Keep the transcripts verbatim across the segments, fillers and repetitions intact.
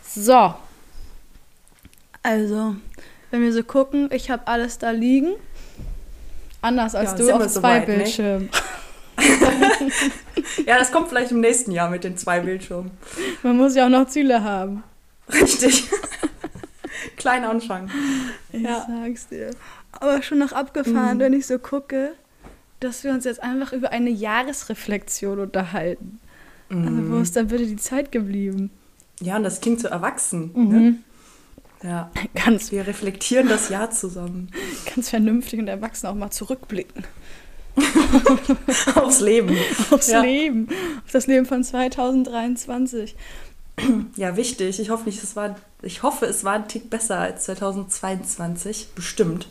So, also, wenn wir so gucken, ich habe alles da liegen. Anders als Ja, du sind auf wir zwei soweit, ne? Bildschirmen. Ja, das kommt vielleicht im nächsten Jahr mit den zwei Bildschirmen. Man muss ja auch noch Ziele haben. Richtig. Klein anfangen. Ich Ja. sag's dir. Aber schon noch abgefahren, Mhm. wenn ich so gucke, dass wir uns jetzt einfach über eine Jahresreflexion unterhalten. Also wo ist dann bitte die Zeit geblieben? Ja, und das klingt so erwachsen. Ne? Mhm. Ja. Ganz, Wir reflektieren das Jahr zusammen. ganz vernünftig und erwachsen auch mal zurückblicken. Aufs Leben. Aufs Ja. Leben. Auf das Leben von zwanzig dreiundzwanzig. Ja, wichtig. Ich hoffe nicht, es war, ich hoffe, es war ein Tick besser als zweitausendzweiundzwanzig. Bestimmt.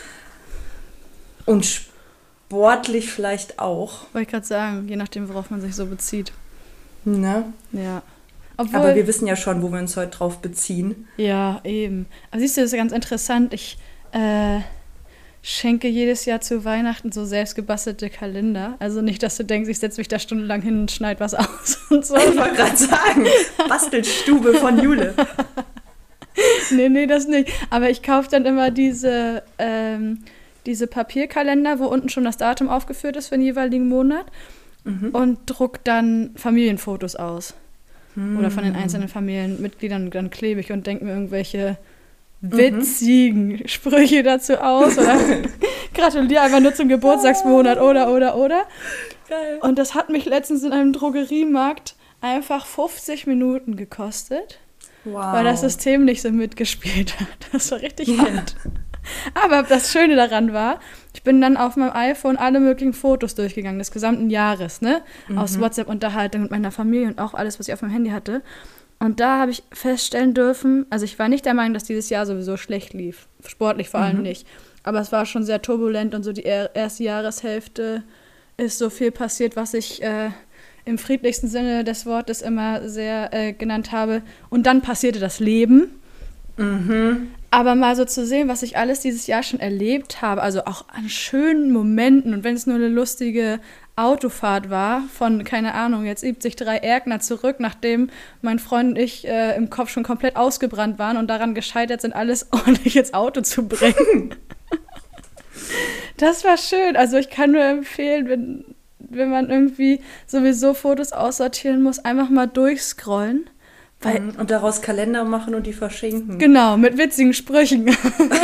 Und sportlich vielleicht auch. Wollte ich gerade sagen, je nachdem, worauf man sich so bezieht. Ne? Ja. Obwohl, Aber wir wissen ja schon, wo wir uns heute drauf beziehen. ja, eben. Aber siehst du, das ist ganz interessant. Ich äh, schenke jedes Jahr zu Weihnachten so selbst gebastelte Kalender. Also nicht, dass du denkst, ich setze mich da stundenlang hin und schneide was aus und so. Ich wollte gerade sagen, Bastelstube von Jule. Nee, nee, das nicht. Aber ich kaufe dann immer diese, ähm, diese Papierkalender, wo unten schon das Datum aufgeführt ist für den jeweiligen Monat. Mhm. Und druck dann Familienfotos aus. Hm. Oder von den einzelnen Familienmitgliedern. Und dann klebe ich und denke mir irgendwelche witzigen Sprüche dazu aus. Oder gratuliere einfach nur zum Geburtstagsmonat oder, oder, oder. Geil. Und das hat mich letztens in einem Drogeriemarkt einfach fünfzig Minuten gekostet, Wow. weil das System nicht so mitgespielt hat. Das war richtig hart. Aber das Schöne daran war, ich bin dann auf meinem iPhone alle möglichen Fotos durchgegangen, des gesamten Jahres, ne? Aus WhatsApp-Unterhaltung mit meiner Familie und auch alles, was ich auf meinem Handy hatte. Und da habe ich feststellen dürfen, also ich war nicht der Meinung, dass dieses Jahr sowieso schlecht lief. Sportlich vor allem nicht. Aber es war schon sehr turbulent und so die er- erste Jahreshälfte ist so viel passiert, was ich äh, im friedlichsten Sinne des Wortes immer sehr äh, genannt habe. Und dann passierte das Leben. Mhm. Aber mal so zu sehen, was ich alles dieses Jahr schon erlebt habe, also auch an schönen Momenten und wenn es nur eine lustige Autofahrt war, von, keine Ahnung, jetzt siebzig drei Erkner zurück, nachdem mein Freund und ich äh, im Kopf schon komplett ausgebrannt waren und daran gescheitert sind, alles ordentlich ins Auto zu bringen. Das war schön. Also ich kann nur empfehlen, wenn, wenn man irgendwie sowieso Fotos aussortieren muss, einfach mal durchscrollen. Weil, Und daraus Kalender machen und die verschenken. genau, mit witzigen Sprüchen.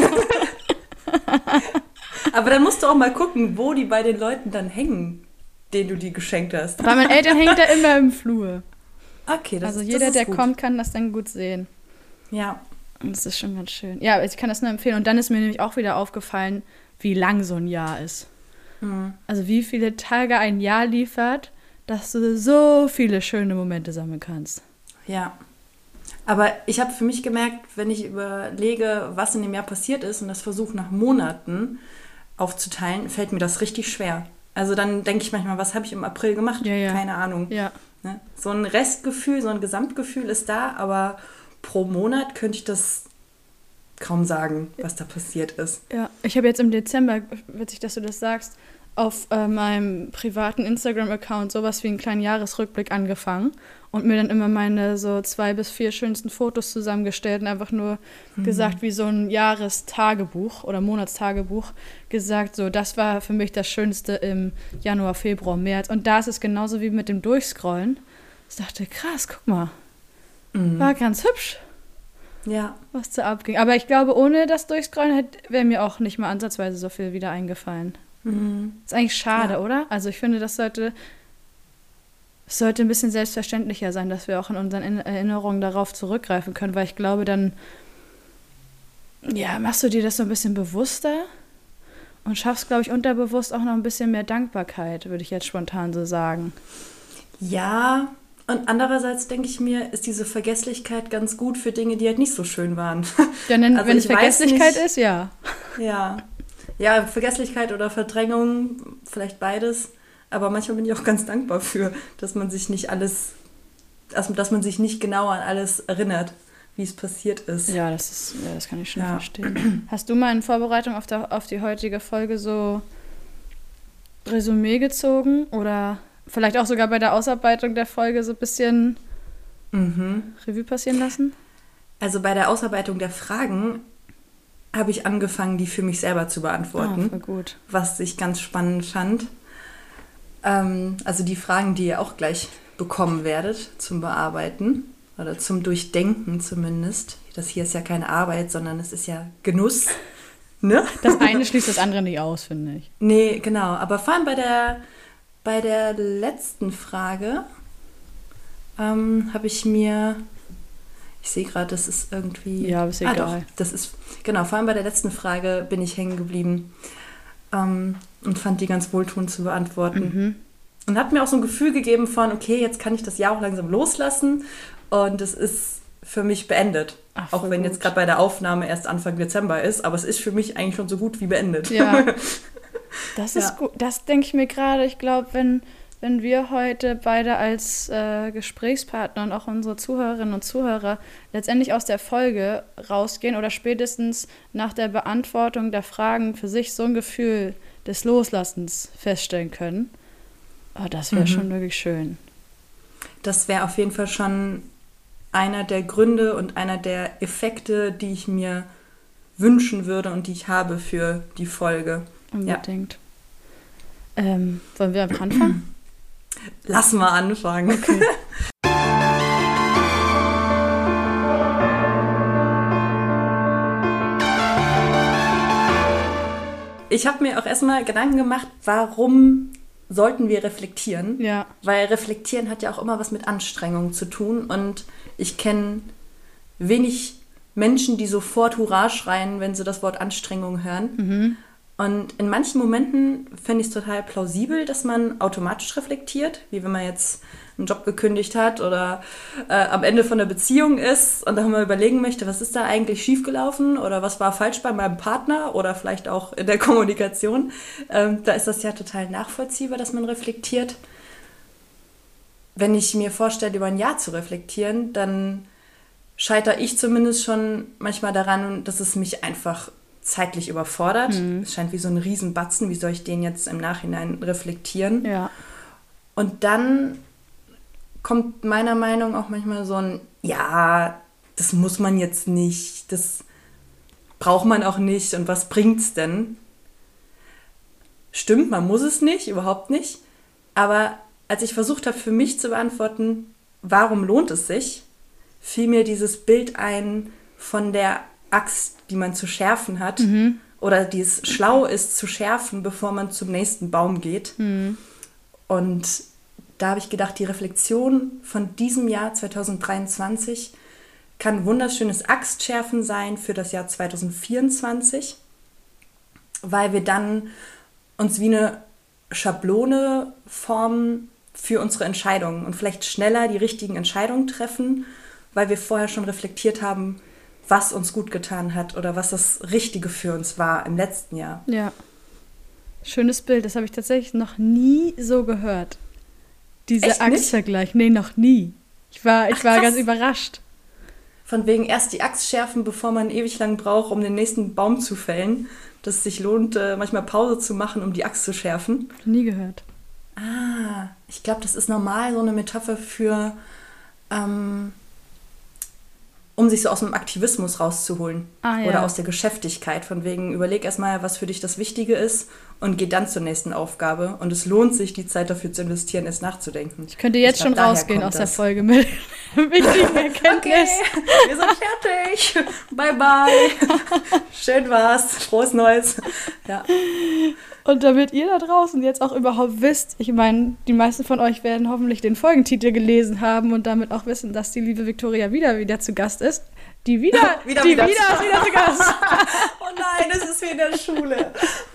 Aber dann musst du auch mal gucken, wo die bei den Leuten dann hängen, denen du die geschenkt hast. Bei meinen Eltern hängt er immer im Flur. Okay, das Also ist jeder, das ist der gut. kommt, kann das dann gut sehen. Ja. Und das ist schon ganz schön. Ja, ich kann das nur empfehlen. Und dann ist mir nämlich auch wieder aufgefallen, wie lang so ein Jahr ist. Mhm. Also wie viele Tage ein Jahr liefert, dass du so viele schöne Momente sammeln kannst. Ja. Aber ich habe für mich gemerkt, wenn ich überlege, was in dem Jahr passiert ist und das versuche nach Monaten aufzuteilen, fällt mir das richtig schwer. Also dann denke ich manchmal, was habe ich im April gemacht? Ja, ja. Keine Ahnung. Ja. Ne? So ein Restgefühl, so ein Gesamtgefühl ist da, aber pro Monat könnte ich das kaum sagen, was da passiert ist. Ja, ich habe jetzt im Dezember, witzig, dass du das sagst, auf äh, meinem privaten Instagram-Account sowas wie einen kleinen Jahresrückblick angefangen und mir dann immer meine so zwei bis vier schönsten Fotos zusammengestellt und einfach nur mhm. gesagt, wie so ein Jahrestagebuch oder Monatstagebuch gesagt, so das war für mich das Schönste im Januar, Februar, März. Und da ist es genauso wie mit dem Durchscrollen. Ich dachte, krass, guck mal, Mhm. war ganz hübsch, Ja. was da abging. Aber ich glaube, ohne das Durchscrollen wäre mir auch nicht mal ansatzweise so viel wieder eingefallen. Mhm. Ist eigentlich schade, Ja. oder? Also ich finde, das sollte, es sollte ein bisschen selbstverständlicher sein, dass wir auch in unseren In- Erinnerungen darauf zurückgreifen können, weil ich glaube, dann ja, machst du dir das so ein bisschen bewusster und schaffst, glaube ich, unterbewusst auch noch ein bisschen mehr Dankbarkeit, würde ich jetzt spontan so sagen. Ja, und andererseits denke ich mir, ist diese Vergesslichkeit ganz gut für Dinge, die halt nicht so schön waren. Ja, wenn Also wenn es ich weiß Vergesslichkeit nicht- ist, ja. Ja. Ja, Vergesslichkeit oder Verdrängung, vielleicht beides. Aber manchmal bin ich auch ganz dankbar für, dass man sich nicht alles, also dass man sich nicht genau an alles erinnert, wie es passiert ist. Ja, das ist, ja, das kann ich schon Ja. verstehen. Hast du mal in Vorbereitung auf, der, auf die heutige Folge so Resümee gezogen oder vielleicht auch sogar bei der Ausarbeitung der Folge so ein bisschen Mhm. Revue passieren lassen? Also bei der Ausarbeitung der Fragen habe ich angefangen, die für mich selber zu beantworten. Ah, voll gut. Was ich ganz spannend fand. Ähm, also die Fragen, die ihr auch gleich bekommen werdet zum Bearbeiten oder zum Durchdenken zumindest. Das hier ist ja keine Arbeit, sondern es ist ja Genuss. Ne? Das eine schließt das andere nicht aus, finde ich. Nee, genau. Aber vor allem bei der, bei der letzten Frage ähm, habe ich mir... Ich sehe gerade, das ist irgendwie... Ja, ist egal. Ah, doch, das ist, genau, vor allem bei der letzten Frage bin ich hängen geblieben ähm, und fand die ganz wohltuend zu beantworten. Mhm. Und hat mir auch so ein Gefühl gegeben von, okay, jetzt kann ich das Jahr auch langsam loslassen und es ist für mich beendet. Ach, auch wenn gut. Jetzt gerade bei der Aufnahme erst Anfang Dezember ist, aber es ist für mich eigentlich schon so gut wie beendet. Ja, das ist ja. gut. Das denke ich mir gerade. Ich glaube, wenn... Wenn wir heute beide als äh, Gesprächspartner und auch unsere Zuhörerinnen und Zuhörer letztendlich aus der Folge rausgehen oder spätestens nach der Beantwortung der Fragen für sich so ein Gefühl des Loslassens feststellen können, oh, das wäre mhm. schon wirklich schön. Das wäre auf jeden Fall schon einer der Gründe und einer der Effekte, die ich mir wünschen würde und die ich habe für die Folge. Unbedingt. Ja. Ähm, wollen wir einfach anfangen? Lass mal anfangen. Okay. Ich habe mir auch erstmal Gedanken gemacht, warum sollten wir reflektieren? Ja. Weil reflektieren hat ja auch immer was mit Anstrengung zu tun. Und ich kenne wenig Menschen, die sofort Hurra schreien, wenn sie das Wort Anstrengung hören. Mhm. Und in manchen Momenten finde ich es total plausibel, dass man automatisch reflektiert, wie wenn man jetzt einen Job gekündigt hat oder äh, am Ende von der Beziehung ist und dann mal überlegen möchte, was ist da eigentlich schiefgelaufen oder was war falsch bei meinem Partner oder vielleicht auch in der Kommunikation. Ähm, da ist das ja total nachvollziehbar, dass man reflektiert. Wenn ich mir vorstelle, über ein Jahr zu reflektieren, dann scheitere ich zumindest schon manchmal daran, dass es mich einfach zeitlich überfordert. Mhm. Es scheint wie so ein Riesenbatzen. Wie soll ich den jetzt im Nachhinein reflektieren? Ja. Und dann kommt meiner Meinung nach auch manchmal so ein, ja, das muss man jetzt nicht, das braucht man auch nicht und was bringt's denn? Stimmt, man muss es nicht, überhaupt nicht. Aber als ich versucht habe, für mich zu beantworten, warum lohnt es sich, fiel mir dieses Bild ein von der Axt, die man zu schärfen hat, mhm. oder die es schlau ist zu schärfen, bevor man zum nächsten Baum geht. Mhm. Und da habe ich gedacht, die Reflexion von diesem Jahr zwanzig dreiundzwanzig kann ein wunderschönes Axtschärfen sein für das Jahr zwanzig vierundzwanzig, weil wir dann uns wie eine Schablone formen für unsere Entscheidungen und vielleicht schneller die richtigen Entscheidungen treffen, weil wir vorher schon reflektiert haben, was uns gut getan hat oder was das Richtige für uns war im letzten Jahr. Ja, schönes Bild. Das habe ich tatsächlich noch nie so gehört. Dieser Axtvergleich. Nee, noch nie. Ich war, ich Ach, war ganz überrascht. Von wegen erst die Axt schärfen, bevor man ewig lang braucht, um den nächsten Baum zu fällen. Dass es sich lohnt, manchmal Pause zu machen, um die Axt zu schärfen. Nie gehört. Ah, ich glaube, das ist normal so eine Metapher für... Ähm, um sich so aus dem Aktivismus rauszuholen. Ah, ja. Oder aus der Geschäftigkeit. Von wegen, überleg erstmal, was für dich das Wichtige ist und geh dann zur nächsten Aufgabe. Und es lohnt sich, die Zeit dafür zu investieren, es nachzudenken. Ich könnte jetzt ich glaub, schon rausgehen aus das. der Folge mit wichtigen Erkenntnis. Okay, wir sind fertig. Bye, bye. Schön war's. Frohes Neues. Ja. Und damit ihr da draußen jetzt auch überhaupt wisst, ich meine, die meisten von euch werden hoffentlich den Folgentitel gelesen haben und damit auch wissen, dass die liebe Viktoria wieder wieder zu Gast ist. Die wieder, wieder, die wieder, wieder ist wieder zu Gast. Oh nein, es ist wie in der Schule.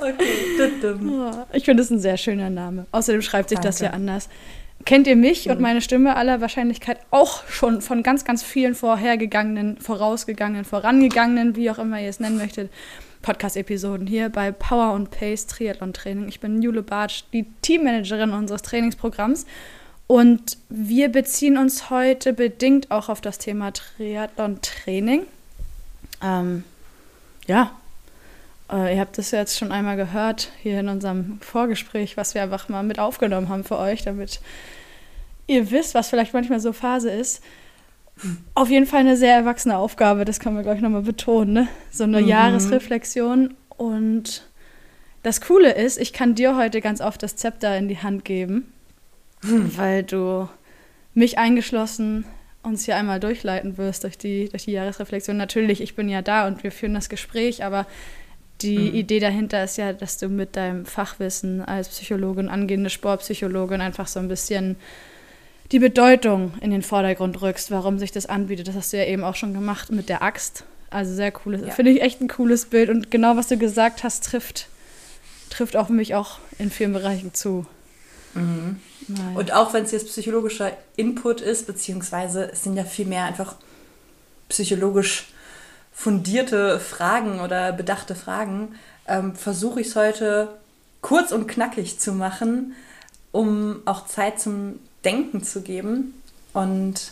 Okay. Ich finde, das ist ein sehr schöner Name. Außerdem schreibt sich Danke. Das ja anders. Kennt ihr mich mhm. und meine Stimme aller Wahrscheinlichkeit auch schon von ganz, ganz vielen vorhergegangenen, vorausgegangenen, vorangegangenen, wie auch immer ihr es nennen möchtet, Podcast-Episoden hier bei Power und Pace Triathlon-Training. Ich bin Jule Bartsch, die Teammanagerin unseres Trainingsprogramms. Und wir beziehen uns heute bedingt auch auf das Thema Triathlon-Training. Ähm, ja, äh, ihr habt das ja jetzt schon einmal gehört hier in unserem Vorgespräch, was wir einfach mal mit aufgenommen haben für euch, damit ihr wisst, was vielleicht manchmal so Phase ist. Auf jeden Fall eine sehr erwachsene Aufgabe, das kann man, glaube ich, nochmal betonen, ne? So eine mhm. Jahresreflexion. Und das Coole ist, ich kann dir heute ganz oft das Zepter in die Hand geben, hm. weil du mich eingeschlossen uns hier einmal durchleiten wirst durch die, durch die Jahresreflexion. Natürlich, ich bin ja da und wir führen das Gespräch, aber die mhm. Idee dahinter ist ja, dass du mit deinem Fachwissen als Psychologin, angehende Sportpsychologin einfach so ein bisschen die Bedeutung in den Vordergrund rückst, warum sich das anbietet. Das hast du ja eben auch schon gemacht mit der Axt. Also sehr cooles, ja. Finde ich echt ein cooles Bild. Und genau, was du gesagt hast, trifft, trifft auf mich auch in vielen Bereichen zu. Mhm. Und auch wenn es jetzt psychologischer Input ist, beziehungsweise es sind ja viel mehr einfach psychologisch fundierte Fragen oder bedachte Fragen, ähm, versuche ich es heute kurz und knackig zu machen, um auch Zeit zum Denken zu geben und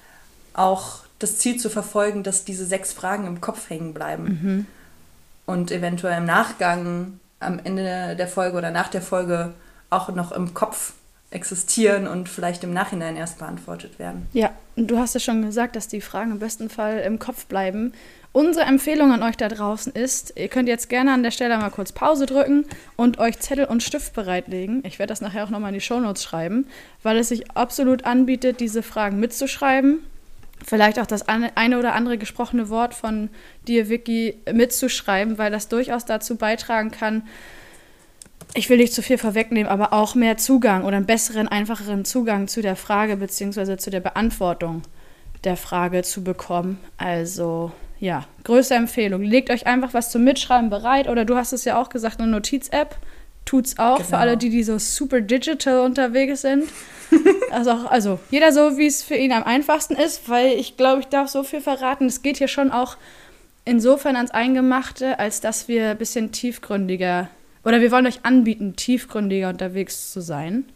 auch das Ziel zu verfolgen, dass diese sechs Fragen im Kopf hängen bleiben. Mhm. Und eventuell im Nachgang, am Ende der Folge oder nach der Folge auch noch im Kopf existieren und vielleicht im Nachhinein erst beantwortet werden. Ja, und du hast ja schon gesagt, dass die Fragen im besten Fall im Kopf bleiben. Unsere Empfehlung an euch da draußen ist, ihr könnt jetzt gerne an der Stelle mal kurz Pause drücken und euch Zettel und Stift bereitlegen. Ich werde das nachher auch nochmal in die Shownotes schreiben, weil es sich absolut anbietet, diese Fragen mitzuschreiben. Vielleicht auch das eine oder andere gesprochene Wort von dir, Vicky, mitzuschreiben, weil das durchaus dazu beitragen kann, ich will nicht zu viel vorwegnehmen, aber auch mehr Zugang oder einen besseren, einfacheren Zugang zu der Frage bzw. zu der Beantwortung der Frage zu bekommen. Also ja, größte Empfehlung. Legt euch einfach was zum Mitschreiben bereit oder du hast es ja auch gesagt, eine Notiz-App tut's auch genau. Für alle, die, die so super digital unterwegs sind. Also, auch, also jeder so, wie es für ihn am einfachsten ist, weil ich glaube, ich darf so viel verraten. Es geht hier schon auch insofern ans Eingemachte, als dass wir ein bisschen tiefgründiger, oder wir wollen euch anbieten, tiefgründiger unterwegs zu sein,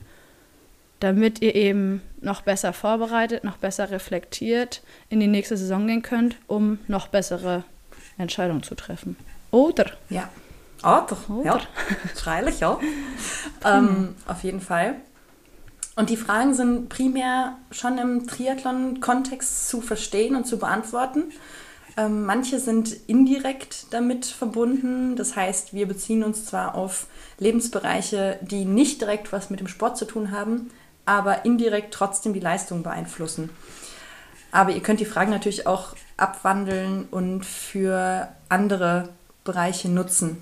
damit ihr eben noch besser vorbereitet, noch besser reflektiert in die nächste Saison gehen könnt, um noch bessere Entscheidungen zu treffen. Oder? Ja. Oder? Oder. Ja. Freilich, ja. ähm, auf jeden Fall. Und die Fragen sind primär schon im Triathlon-Kontext zu verstehen und zu beantworten. Ähm, manche sind indirekt damit verbunden. Das heißt, wir beziehen uns zwar auf Lebensbereiche, die nicht direkt was mit dem Sport zu tun haben, aber indirekt trotzdem die Leistung beeinflussen. Aber ihr könnt die Fragen natürlich auch abwandeln und für andere Bereiche nutzen.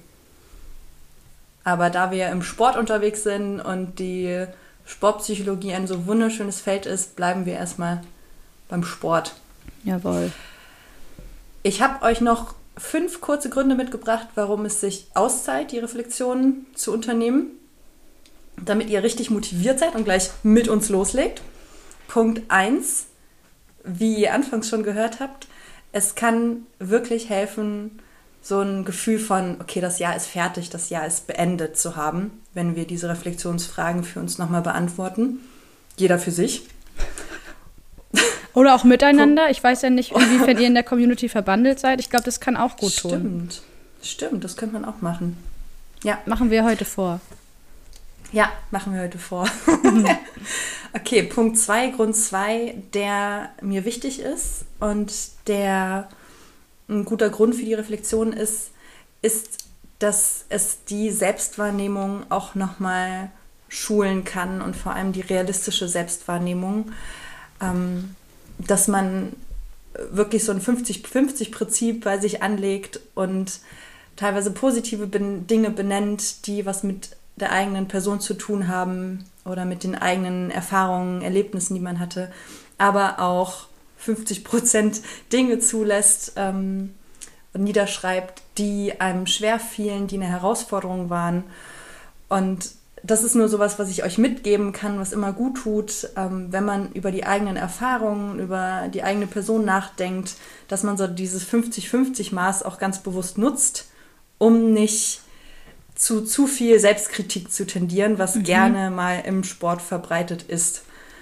Aber da wir im Sport unterwegs sind und die Sportpsychologie ein so wunderschönes Feld ist, bleiben wir erstmal beim Sport. Jawohl. Ich habe euch noch fünf kurze Gründe mitgebracht, warum es sich auszahlt, die Reflexion zu unternehmen, damit ihr richtig motiviert seid und gleich mit uns loslegt. Punkt eins, wie ihr anfangs schon gehört habt, es kann wirklich helfen, so ein Gefühl von, okay, das Jahr ist fertig, das Jahr ist beendet zu haben, wenn wir diese Reflexionsfragen für uns nochmal beantworten. Jeder für sich. Oder auch miteinander. Ich weiß ja nicht, inwiefern ihr in der Community verbandelt seid. Ich glaube, das kann auch gut tun. Stimmt, stimmt, das könnte man auch machen. Ja. Machen wir heute vor. Ja, machen wir heute vor. Okay, Punkt zwei, Grund zwei, der mir wichtig ist und der ein guter Grund für die Reflexion ist, ist, dass es die Selbstwahrnehmung auch nochmal schulen kann und vor allem die realistische Selbstwahrnehmung, ähm, dass man wirklich so ein fünfzig fünfzig Prinzip bei sich anlegt und teilweise positive ben- Dinge benennt, die was mit der eigenen Person zu tun haben oder mit den eigenen Erfahrungen, Erlebnissen, die man hatte, aber auch fünfzig Prozent Dinge zulässt ähm, und niederschreibt, die einem schwer fielen, die eine Herausforderung waren. Und das ist nur sowas, was ich euch mitgeben kann, was immer gut tut, ähm, wenn man über die eigenen Erfahrungen, über die eigene Person nachdenkt, dass man so dieses fünfzig fünfzig Maß auch ganz bewusst nutzt, um nicht zu zu viel Selbstkritik zu tendieren, was mhm. gerne mal im Sport verbreitet ist.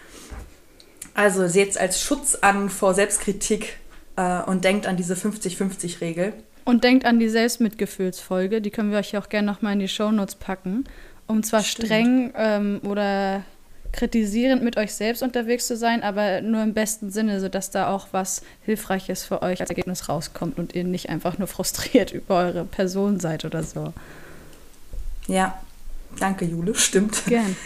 Also seht es als Schutz an vor Selbstkritik äh, und denkt an diese fünfzig fünfzig Regel. Und denkt an die Selbstmitgefühlsfolge, die können wir euch auch gerne nochmal in die Shownotes packen, um zwar Stimmt. streng ähm, oder kritisierend mit euch selbst unterwegs zu sein, aber nur im besten Sinne, sodass da auch was Hilfreiches für euch als Ergebnis rauskommt und ihr nicht einfach nur frustriert über eure Person seid oder so. Ja, danke Jule, stimmt. Gern.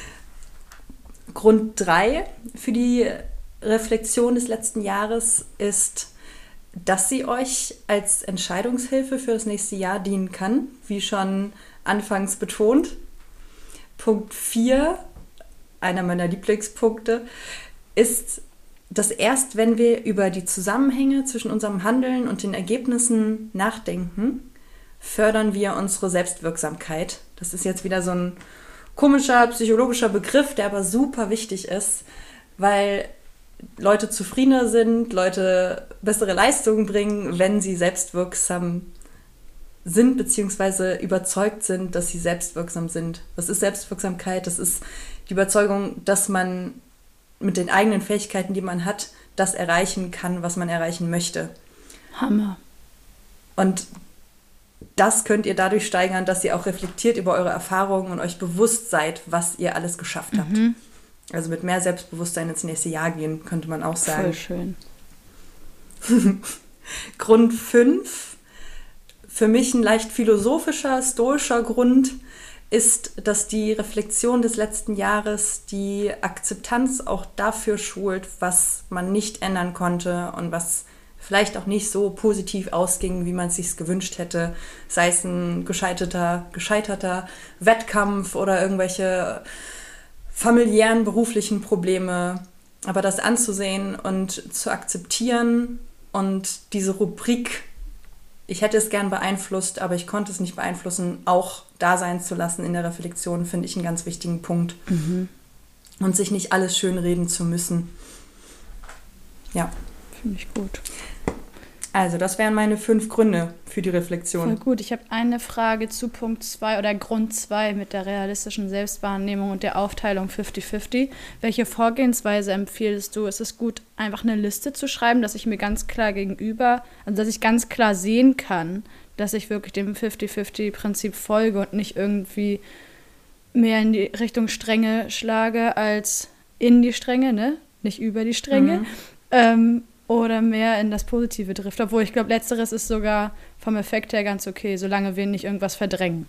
Grund drei für die Reflexion des letzten Jahres ist, dass sie euch als Entscheidungshilfe für das nächste Jahr dienen kann, wie schon anfangs betont. Punkt vier, einer meiner Lieblingspunkte, ist, dass erst wenn wir über die Zusammenhänge zwischen unserem Handeln und den Ergebnissen nachdenken, fördern wir unsere Selbstwirksamkeit. Das ist jetzt wieder so ein komischer psychologischer Begriff, der aber super wichtig ist, weil Leute zufriedener sind, Leute bessere Leistungen bringen, wenn sie selbstwirksam sind, beziehungsweise überzeugt sind, dass sie selbstwirksam sind. Was ist Selbstwirksamkeit? Das ist die Überzeugung, dass man mit den eigenen Fähigkeiten, die man hat, das erreichen kann, was man erreichen möchte. Hammer. Und das könnt ihr dadurch steigern, dass ihr auch reflektiert über eure Erfahrungen und euch bewusst seid, was ihr alles geschafft habt. Mhm. Also mit mehr Selbstbewusstsein ins nächste Jahr gehen, könnte man auch sagen. Voll schön. Grund fünf, für mich ein leicht philosophischer, stoischer Grund, ist, dass die Reflexion des letzten Jahres die Akzeptanz auch dafür schult, was man nicht ändern konnte und was vielleicht auch nicht so positiv ausging, wie man es sich gewünscht hätte. Sei es ein gescheiterter, gescheiterter Wettkampf oder irgendwelche familiären, beruflichen Probleme. Aber das anzusehen und zu akzeptieren und diese Rubrik, ich hätte es gern beeinflusst, aber ich konnte es nicht beeinflussen, auch da sein zu lassen in der Reflexion, finde ich einen ganz wichtigen Punkt. Mhm. Und sich nicht alles schönreden zu müssen. Ja. Finde ich gut. Also, das wären meine fünf Gründe für die Reflexion. Voll gut. Ich habe eine Frage zu Punkt zwei oder Grund zwei mit der realistischen Selbstwahrnehmung und der Aufteilung fünfzig fünfzig. Welche Vorgehensweise empfiehlst du? Ist es gut, einfach eine Liste zu schreiben, dass ich mir ganz klar gegenüber, also dass ich ganz klar sehen kann, dass ich wirklich dem fünfzig fünfzig Prinzip folge und nicht irgendwie mehr in die Richtung Strenge schlage als in die Strenge, ne? Nicht über die Strenge. Mhm. Ähm, oder mehr in das Positive trifft. Obwohl ich glaube, letzteres ist sogar vom Effekt her ganz okay, solange wir nicht irgendwas verdrängen.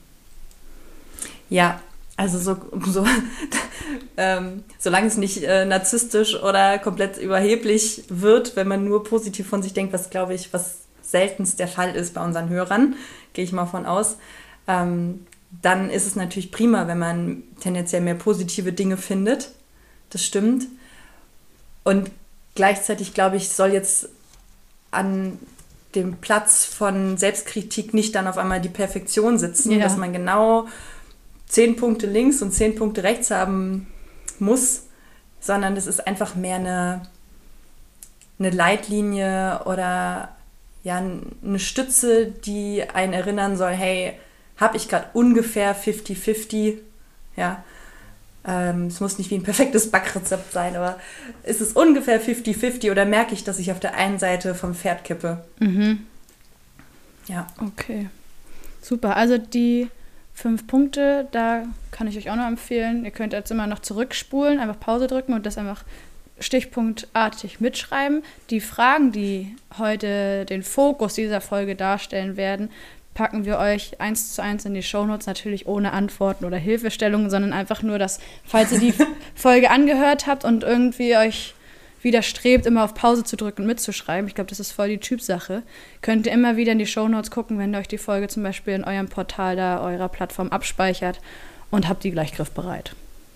Ja, also so, so ähm, solange es nicht äh, narzisstisch oder komplett überheblich wird, wenn man nur positiv von sich denkt, was glaube ich, was seltenst der Fall ist bei unseren Hörern, gehe ich mal von aus, ähm, dann ist es natürlich prima, wenn man tendenziell mehr positive Dinge findet. Das stimmt. Und gleichzeitig, glaube ich, soll jetzt an dem Platz von Selbstkritik nicht dann auf einmal die Perfektion sitzen, ja. Dass man genau zehn Punkte links und zehn Punkte rechts haben muss, sondern es ist einfach mehr eine, eine Leitlinie oder ja, eine Stütze, die einen erinnern soll, hey, habe ich gerade ungefähr fünfzig fünfzig, ja, Ähm, es muss nicht wie ein perfektes Backrezept sein, aber ist es ungefähr fünfzig fünfzig oder merke ich, dass ich auf der einen Seite vom Pferd kippe? Mhm. Ja. Okay. Super. Also die fünf Punkte, da kann ich euch auch noch empfehlen. Ihr könnt jetzt immer noch zurückspulen, einfach Pause drücken und das einfach stichpunktartig mitschreiben. Die Fragen, die heute den Fokus dieser Folge darstellen werden, packen wir euch eins zu eins in die Shownotes, natürlich ohne Antworten oder Hilfestellungen, sondern einfach nur, dass, falls ihr die Folge angehört habt und irgendwie euch widerstrebt, immer auf Pause zu drücken und mitzuschreiben, ich glaube, das ist voll die Typsache, könnt ihr immer wieder in die Shownotes gucken, wenn ihr euch die Folge zum Beispiel in eurem Portal da, eurer Plattform abspeichert und habt die gleich griffbereit.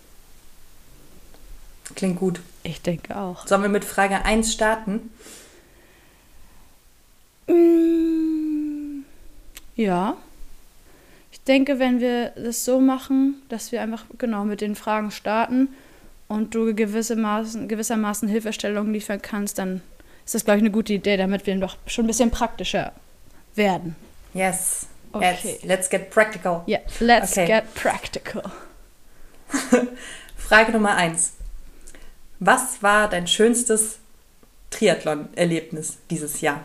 Klingt gut. Ich denke auch. Sollen wir mit Frage eins starten? Mm, ja. Ich denke, wenn wir das so machen, dass wir einfach genau mit den Fragen starten und du gewissermaßen, gewissermaßen Hilfestellungen liefern kannst, dann ist das, glaube ich, eine gute Idee, damit wir doch schon ein bisschen praktischer werden. Yes. Okay. Yes. Let's get practical. Yeah, let's okay. get practical. Frage Nummer eins. Was war dein schönstes Triathlon-Erlebnis dieses Jahr?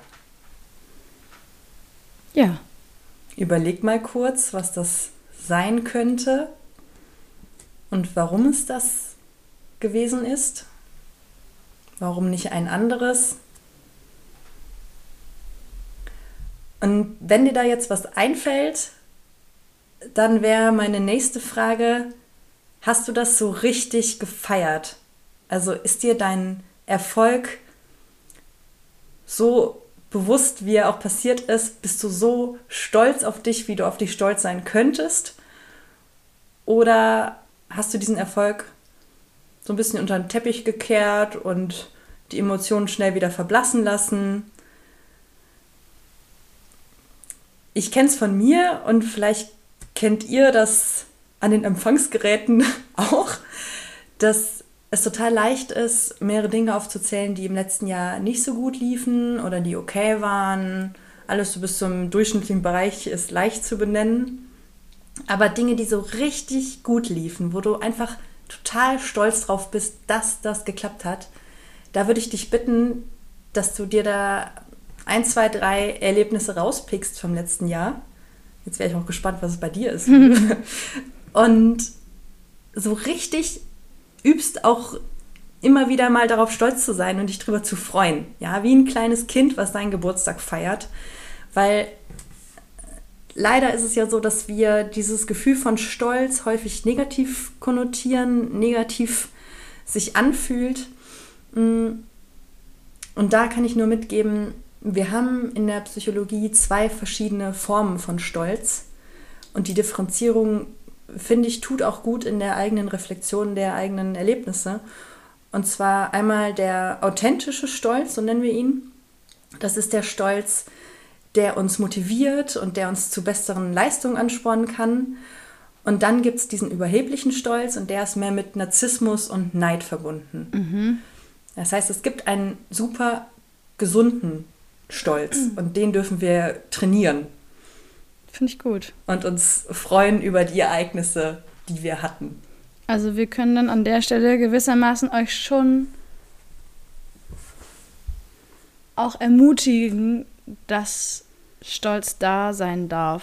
Ja. Überleg mal kurz, was das sein könnte und warum es das gewesen ist. Warum nicht ein anderes? Und wenn dir da jetzt was einfällt, dann wäre meine nächste Frage, hast du das so richtig gefeiert? Also ist dir dein Erfolg so bewusst, wie er auch passiert ist? Bist du so stolz auf dich, wie du auf dich stolz sein könntest? Oder hast du diesen Erfolg so ein bisschen unter den Teppich gekehrt und die Emotionen schnell wieder verblassen lassen? Ich kenne es von mir und vielleicht kennt ihr das an den Empfangsgeräten auch, dass es total leicht ist, mehrere Dinge aufzuzählen, die im letzten Jahr nicht so gut liefen oder die okay waren. Alles so bis zum durchschnittlichen Bereich ist leicht zu benennen. Aber Dinge, die so richtig gut liefen, wo du einfach total stolz drauf bist, dass das geklappt hat, da würde ich dich bitten, dass du dir da ein, zwei, drei Erlebnisse rauspickst vom letzten Jahr. Jetzt wäre ich auch gespannt, was es bei dir ist. Und so richtig übst auch immer wieder mal darauf stolz zu sein und dich drüber zu freuen. Ja, wie ein kleines Kind, was seinen Geburtstag feiert. Weil leider ist es ja so, dass wir dieses Gefühl von Stolz häufig negativ konnotieren, negativ sich anfühlt. Und da kann ich nur mitgeben, wir haben in der Psychologie zwei verschiedene Formen von Stolz. Und die Differenzierung, finde ich, tut auch gut in der eigenen Reflexion der eigenen Erlebnisse. Und zwar einmal der authentische Stolz, so nennen wir ihn. Das ist der Stolz, der uns motiviert und der uns zu besseren Leistungen anspornen kann. Und dann gibt es diesen überheblichen Stolz und der ist mehr mit Narzissmus und Neid verbunden. Mhm. Das heißt, es gibt einen super gesunden Stolz mhm. und den dürfen wir trainieren. Finde ich gut. Und uns freuen über die Ereignisse, die wir hatten. Also wir können dann an der Stelle gewissermaßen euch schon auch ermutigen, dass Stolz da sein darf.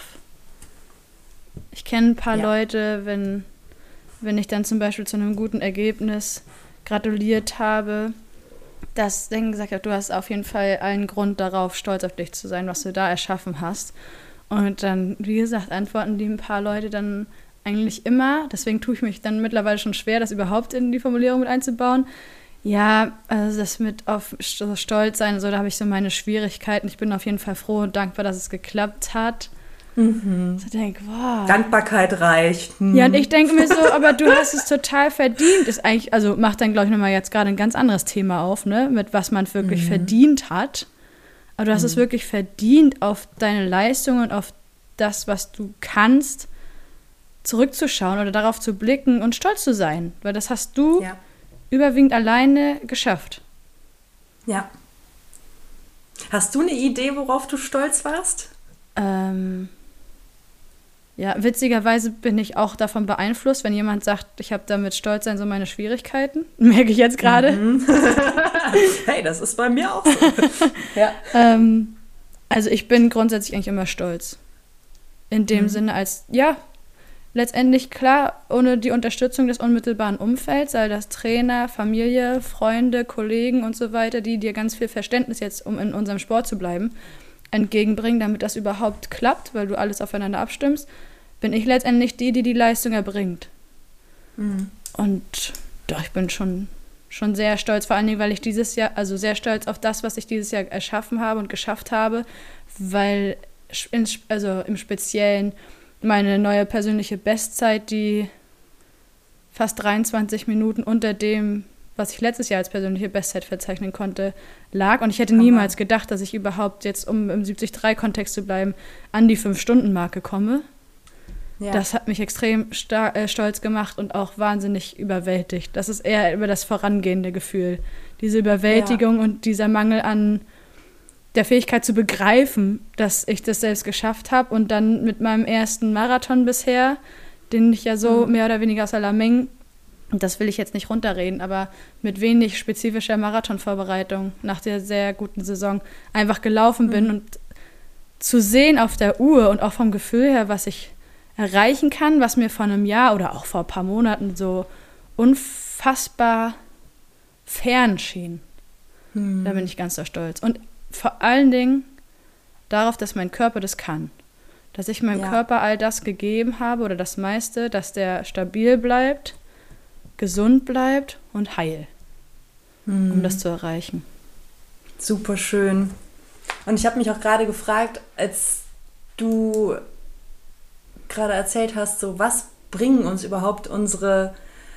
Ich kenne ein paar ja. Leute, wenn, wenn ich dann zum Beispiel zu einem guten Ergebnis gratuliert habe, dass dann gesagt habe, du hast auf jeden Fall einen Grund darauf, stolz auf dich zu sein, was du da erschaffen hast. Und dann, wie gesagt, antworten die ein paar Leute dann eigentlich immer. Deswegen tue ich mich dann mittlerweile schon schwer, das überhaupt in die Formulierung mit einzubauen. Ja, also das mit auf Stolz sein, so, da habe ich so meine Schwierigkeiten. Ich bin auf jeden Fall froh und dankbar, dass es geklappt hat. Mhm. Ich denke, wow. Dankbarkeit reicht. Hm. Ja, und ich denke mir so, aber du hast es total verdient. Ist eigentlich, also macht dann, glaube ich, nochmal jetzt gerade ein ganz anderes Thema auf, ne? Mit was man wirklich mhm. verdient hat. Aber du hast mhm. es wirklich verdient, auf deine Leistung und auf das, was du kannst, zurückzuschauen oder darauf zu blicken und stolz zu sein. Weil das hast du ja. überwiegend alleine geschafft. Ja. Hast du eine Idee, worauf du stolz warst? Ähm, ja, witzigerweise bin ich auch davon beeinflusst, wenn jemand sagt, ich habe damit Stolz sein so meine Schwierigkeiten. Merke ich jetzt gerade. Mhm. Hey, das ist bei mir auch so. ja. ähm, also ich bin grundsätzlich eigentlich immer stolz. In dem mhm. Sinne als, ja, letztendlich klar, ohne die Unterstützung des unmittelbaren Umfelds, sei das Trainer, Familie, Freunde, Kollegen und so weiter, die dir ganz viel Verständnis jetzt, um in unserem Sport zu bleiben, entgegenbringen, damit das überhaupt klappt, weil du alles aufeinander abstimmst, bin ich letztendlich die, die die Leistung erbringt. Mhm. Und doch, ich bin schon, schon sehr stolz, vor allen Dingen, weil ich dieses Jahr, also sehr stolz auf das, was ich dieses Jahr erschaffen habe und geschafft habe, weil in, also im Speziellen meine neue persönliche Bestzeit, die fast dreiundzwanzig Minuten unter dem, was ich letztes Jahr als persönliche Bestzeit verzeichnen konnte, lag. Und ich hätte niemals gedacht, dass ich überhaupt jetzt, um im siebzig drei Kontext zu bleiben, an die fünf-Stunden-Marke komme. Ja. Das hat mich extrem star- äh, stolz gemacht und auch wahnsinnig überwältigt. Das ist eher über das vorangehende Gefühl. Diese Überwältigung ja. und dieser Mangel an der Fähigkeit zu begreifen, dass ich das selbst geschafft habe. Und dann mit meinem ersten Marathon bisher, den ich ja so mhm. mehr oder weniger aus aller Menge, und das will ich jetzt nicht runterreden, aber mit wenig spezifischer Marathonvorbereitung nach der sehr guten Saison einfach gelaufen bin mhm. und zu sehen auf der Uhr und auch vom Gefühl her, was ich erreichen kann, was mir vor einem Jahr oder auch vor ein paar Monaten so unfassbar fern schien. Hm. Da bin ich ganz so stolz. Und vor allen Dingen darauf, dass mein Körper das kann. Dass ich meinem Ja. Körper all das gegeben habe oder das meiste, dass der stabil bleibt, gesund bleibt und heil, Hm. um das zu erreichen. Super schön. Und ich habe mich auch gerade gefragt, als du gerade erzählt hast, so was bringen uns überhaupt unsere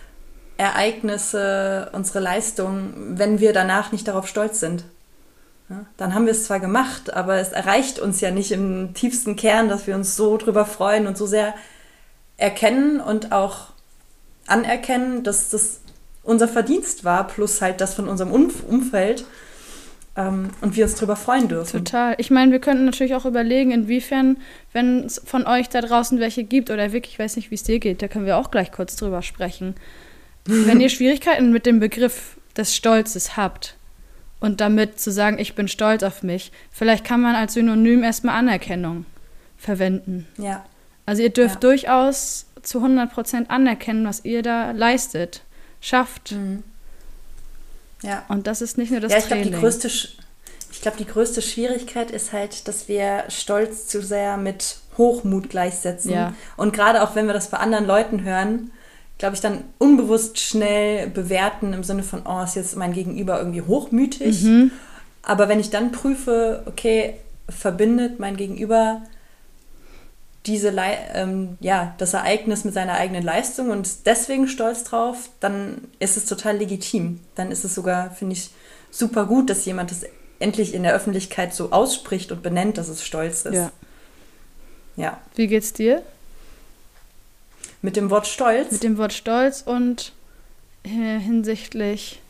Ereignisse, unsere Leistungen, wenn wir danach nicht darauf stolz sind. Ja, dann haben wir es zwar gemacht, aber es erreicht uns ja nicht im tiefsten Kern, dass wir uns so drüber freuen und so sehr erkennen und auch anerkennen, dass das unser Verdienst war, plus halt das von unserem Umf- Umfeld ähm, und wir uns drüber freuen dürfen. Total. Ich meine, wir könnten natürlich auch überlegen, inwiefern, wenn es von euch da draußen welche gibt oder wirklich, ich weiß nicht, wie es dir geht, da können wir auch gleich kurz drüber sprechen. Wenn ihr Schwierigkeiten mit dem Begriff des Stolzes habt und damit zu sagen, ich bin stolz auf mich, vielleicht kann man als Synonym erstmal Anerkennung verwenden. Ja. Also ihr dürft Ja. durchaus zu hundert Prozent anerkennen, was ihr da leistet, schafft. Mhm. Ja. Und das ist nicht nur das Ja, ich glaube, Training. die größte, Sch- ich glaube, die größte Schwierigkeit ist halt, dass wir Stolz zu sehr mit Hochmut gleichsetzen. Ja. Und gerade auch, wenn wir das bei anderen Leuten hören, glaube ich, dann unbewusst schnell bewerten im Sinne von, oh, ist jetzt mein Gegenüber irgendwie hochmütig. Mhm. Aber wenn ich dann prüfe, okay, verbindet mein Gegenüber diese Lei- ähm, ja, das Ereignis mit seiner eigenen Leistung und ist deswegen stolz drauf, dann ist es total legitim. Dann ist es sogar, finde ich, super gut, dass jemand das endlich in der Öffentlichkeit so ausspricht und benennt, dass es stolz ist. Ja. Ja. Wie geht's dir Mit dem Wort Stolz. mit dem Wort Stolz und äh, hinsichtlich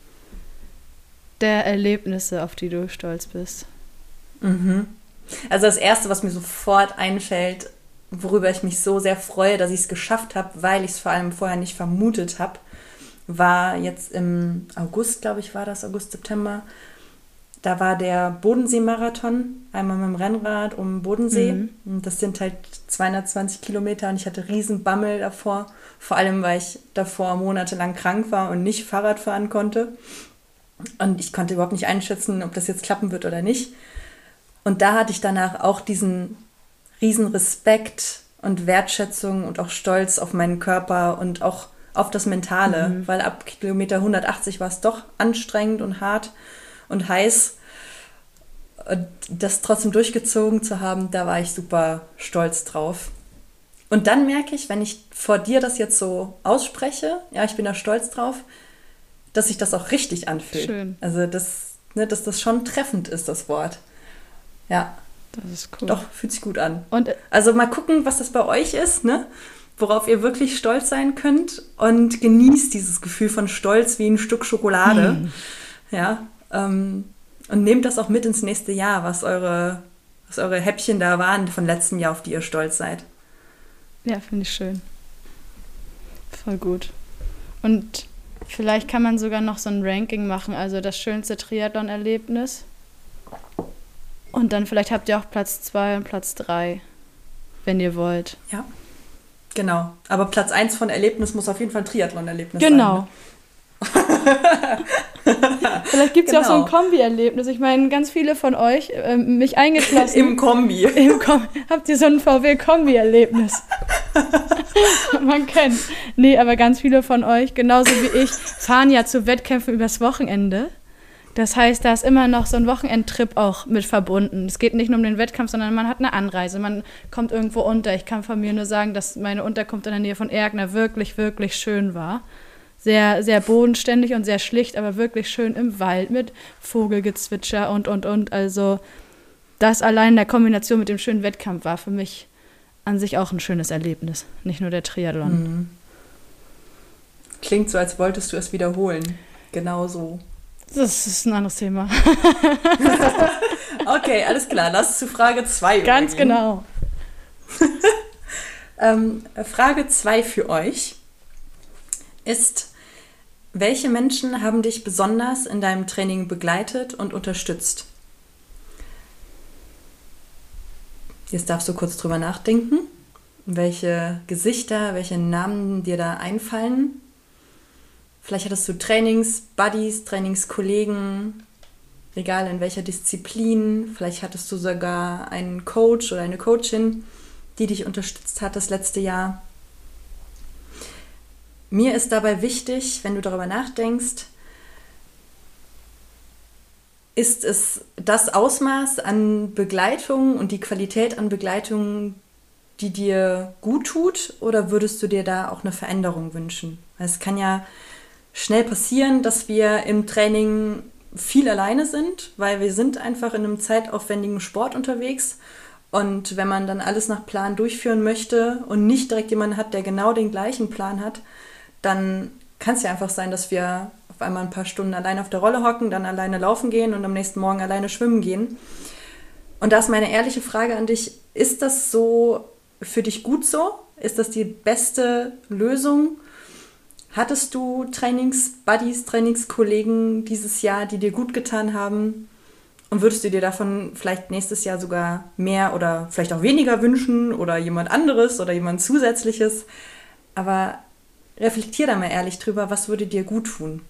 der Erlebnisse, auf die du stolz bist? Mhm. Also das Erste, was mir sofort einfällt, worüber ich mich so sehr freue, dass ich es geschafft habe, weil ich es vor allem vorher nicht vermutet habe, war jetzt im August, glaube ich, war das, August, September. Da war der Bodensee-Marathon, einmal mit dem Rennrad um den Bodensee. Mhm. Und das sind halt zweihundertzwanzig Kilometer und ich hatte riesen Bammel davor. Vor allem, weil ich davor monatelang krank war und nicht Fahrrad fahren konnte. Und ich konnte überhaupt nicht einschätzen, ob das jetzt klappen wird oder nicht. Und da hatte ich danach auch diesen riesen Respekt und Wertschätzung und auch Stolz auf meinen Körper und auch auf das Mentale. Mhm. Weil ab Kilometer hundertachtzig war es doch anstrengend und hart und heiß. Und das trotzdem durchgezogen zu haben, da war ich super stolz drauf. Und dann merke ich, wenn ich vor dir das jetzt so ausspreche, ja, ich bin da stolz drauf, dass sich das auch richtig anfühlt. Schön. Also, das, ne, dass das schon treffend ist, das Wort. Ja, Das ist cool. doch, fühlt sich gut an. Und äh, Also mal gucken, was das bei euch ist, ne? Worauf ihr wirklich stolz sein könnt und genießt dieses Gefühl von Stolz wie ein Stück Schokolade. Hm. Ja, ähm, und nehmt das auch mit ins nächste Jahr, was eure, was eure Häppchen da waren von letztem Jahr, auf die ihr stolz seid. ja, finde ich schön. Voll gut. Und vielleicht kann man sogar noch so ein Ranking machen, also das schönste Triathlon-Erlebnis. Und dann vielleicht habt ihr auch Platz zwei und Platz drei, wenn ihr wollt. Ja, genau. Aber Platz eins von Erlebnis muss auf jeden Fall ein Triathlon-Erlebnis Genau. Vielleicht gibt es ja auch so ein Genau. Kombi-Erlebnis. Ich meine, ganz viele von euch, ähm, mich sein. eingeschlossen, Im Kombi. im Kom- habt ihr so ein V W-Kombi-Erlebnis. Man kennt. Nee, aber ganz viele von euch, genauso wie ich, fahren ja zu Wettkämpfen übers Wochenende. Das heißt, da ist immer noch so ein Wochenendtrip auch mit verbunden. Es geht nicht nur um den Wettkampf, sondern man hat eine Anreise, man kommt irgendwo unter. Ich kann von mir nur sagen, dass meine Unterkunft in der Nähe von Ergner wirklich, wirklich schön war. Sehr, sehr bodenständig und sehr schlicht, aber wirklich schön im Wald mit Vogelgezwitscher und, und, und. Also das allein in der Kombination mit dem schönen Wettkampf war für mich an sich auch ein schönes Erlebnis. Nicht nur der Triathlon. Mhm. Klingt so, als wolltest du es wiederholen. Genau so. Das ist ein anderes Thema. Okay, alles klar. Lass uns zu Frage zwei Ganz übergehen. genau. Ähm, Frage zwei für euch ist, welche Menschen haben dich besonders in deinem Training begleitet und unterstützt? Jetzt darfst du kurz drüber nachdenken, welche Gesichter, welche Namen dir da einfallen. Vielleicht hattest du Trainingsbuddies, Trainingskollegen, egal in welcher Disziplin. Vielleicht hattest du sogar einen Coach oder eine Coachin, die dich unterstützt hat das letzte Jahr. Mir ist dabei wichtig, wenn du darüber nachdenkst, ist es das Ausmaß an Begleitung und die Qualität an Begleitung, die dir gut tut, oder würdest du dir da auch eine Veränderung wünschen? Es kann ja schnell passieren, dass wir im Training viel alleine sind, weil wir sind einfach in einem zeitaufwendigen Sport unterwegs, und wenn man dann alles nach Plan durchführen möchte und nicht direkt jemanden hat, der genau den gleichen Plan hat, dann kann es ja einfach sein, dass wir auf einmal ein paar Stunden alleine auf der Rolle hocken, dann alleine laufen gehen und am nächsten Morgen alleine schwimmen gehen. Und da ist meine ehrliche Frage an dich: Ist das so für dich gut so? Ist das die beste Lösung? Hattest du Trainingsbuddies, Trainingskollegen dieses Jahr, die dir gut getan haben? Und würdest du dir davon vielleicht nächstes Jahr sogar mehr oder vielleicht auch weniger wünschen oder jemand anderes oder jemand Zusätzliches? Aber reflektier da mal ehrlich drüber, was würde dir gut tun?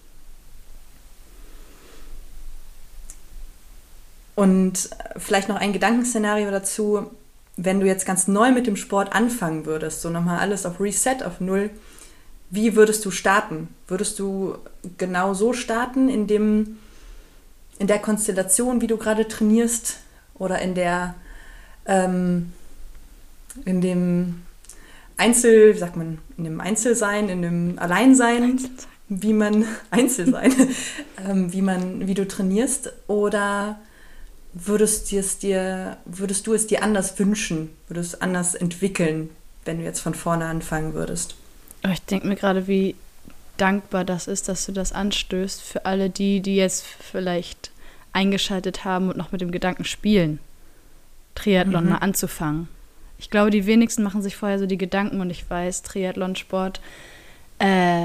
Und vielleicht noch ein Gedankenszenario dazu: Wenn du jetzt ganz neu mit dem Sport anfangen würdest, so nochmal alles auf Reset, auf Null, wie würdest du starten? Würdest du genau so starten, in dem, in der Konstellation, wie du gerade trainierst, oder in der, ähm, in dem Einzel, wie sagt man, in dem Einzelsein, in dem Alleinsein, Einzelsein. wie man Einzelsein, ähm, wie man, wie du trainierst, oder würdest du es dir, würdest du es dir anders wünschen, würdest du es anders entwickeln, wenn du jetzt von vorne anfangen würdest? Ich denke mir gerade, wie dankbar das ist, dass du das anstößt für alle die, die jetzt vielleicht eingeschaltet haben und noch mit dem Gedanken spielen, Triathlon mhm. mal anzufangen. Ich glaube, die wenigsten machen sich vorher so die Gedanken, und ich weiß, Triathlonsport äh,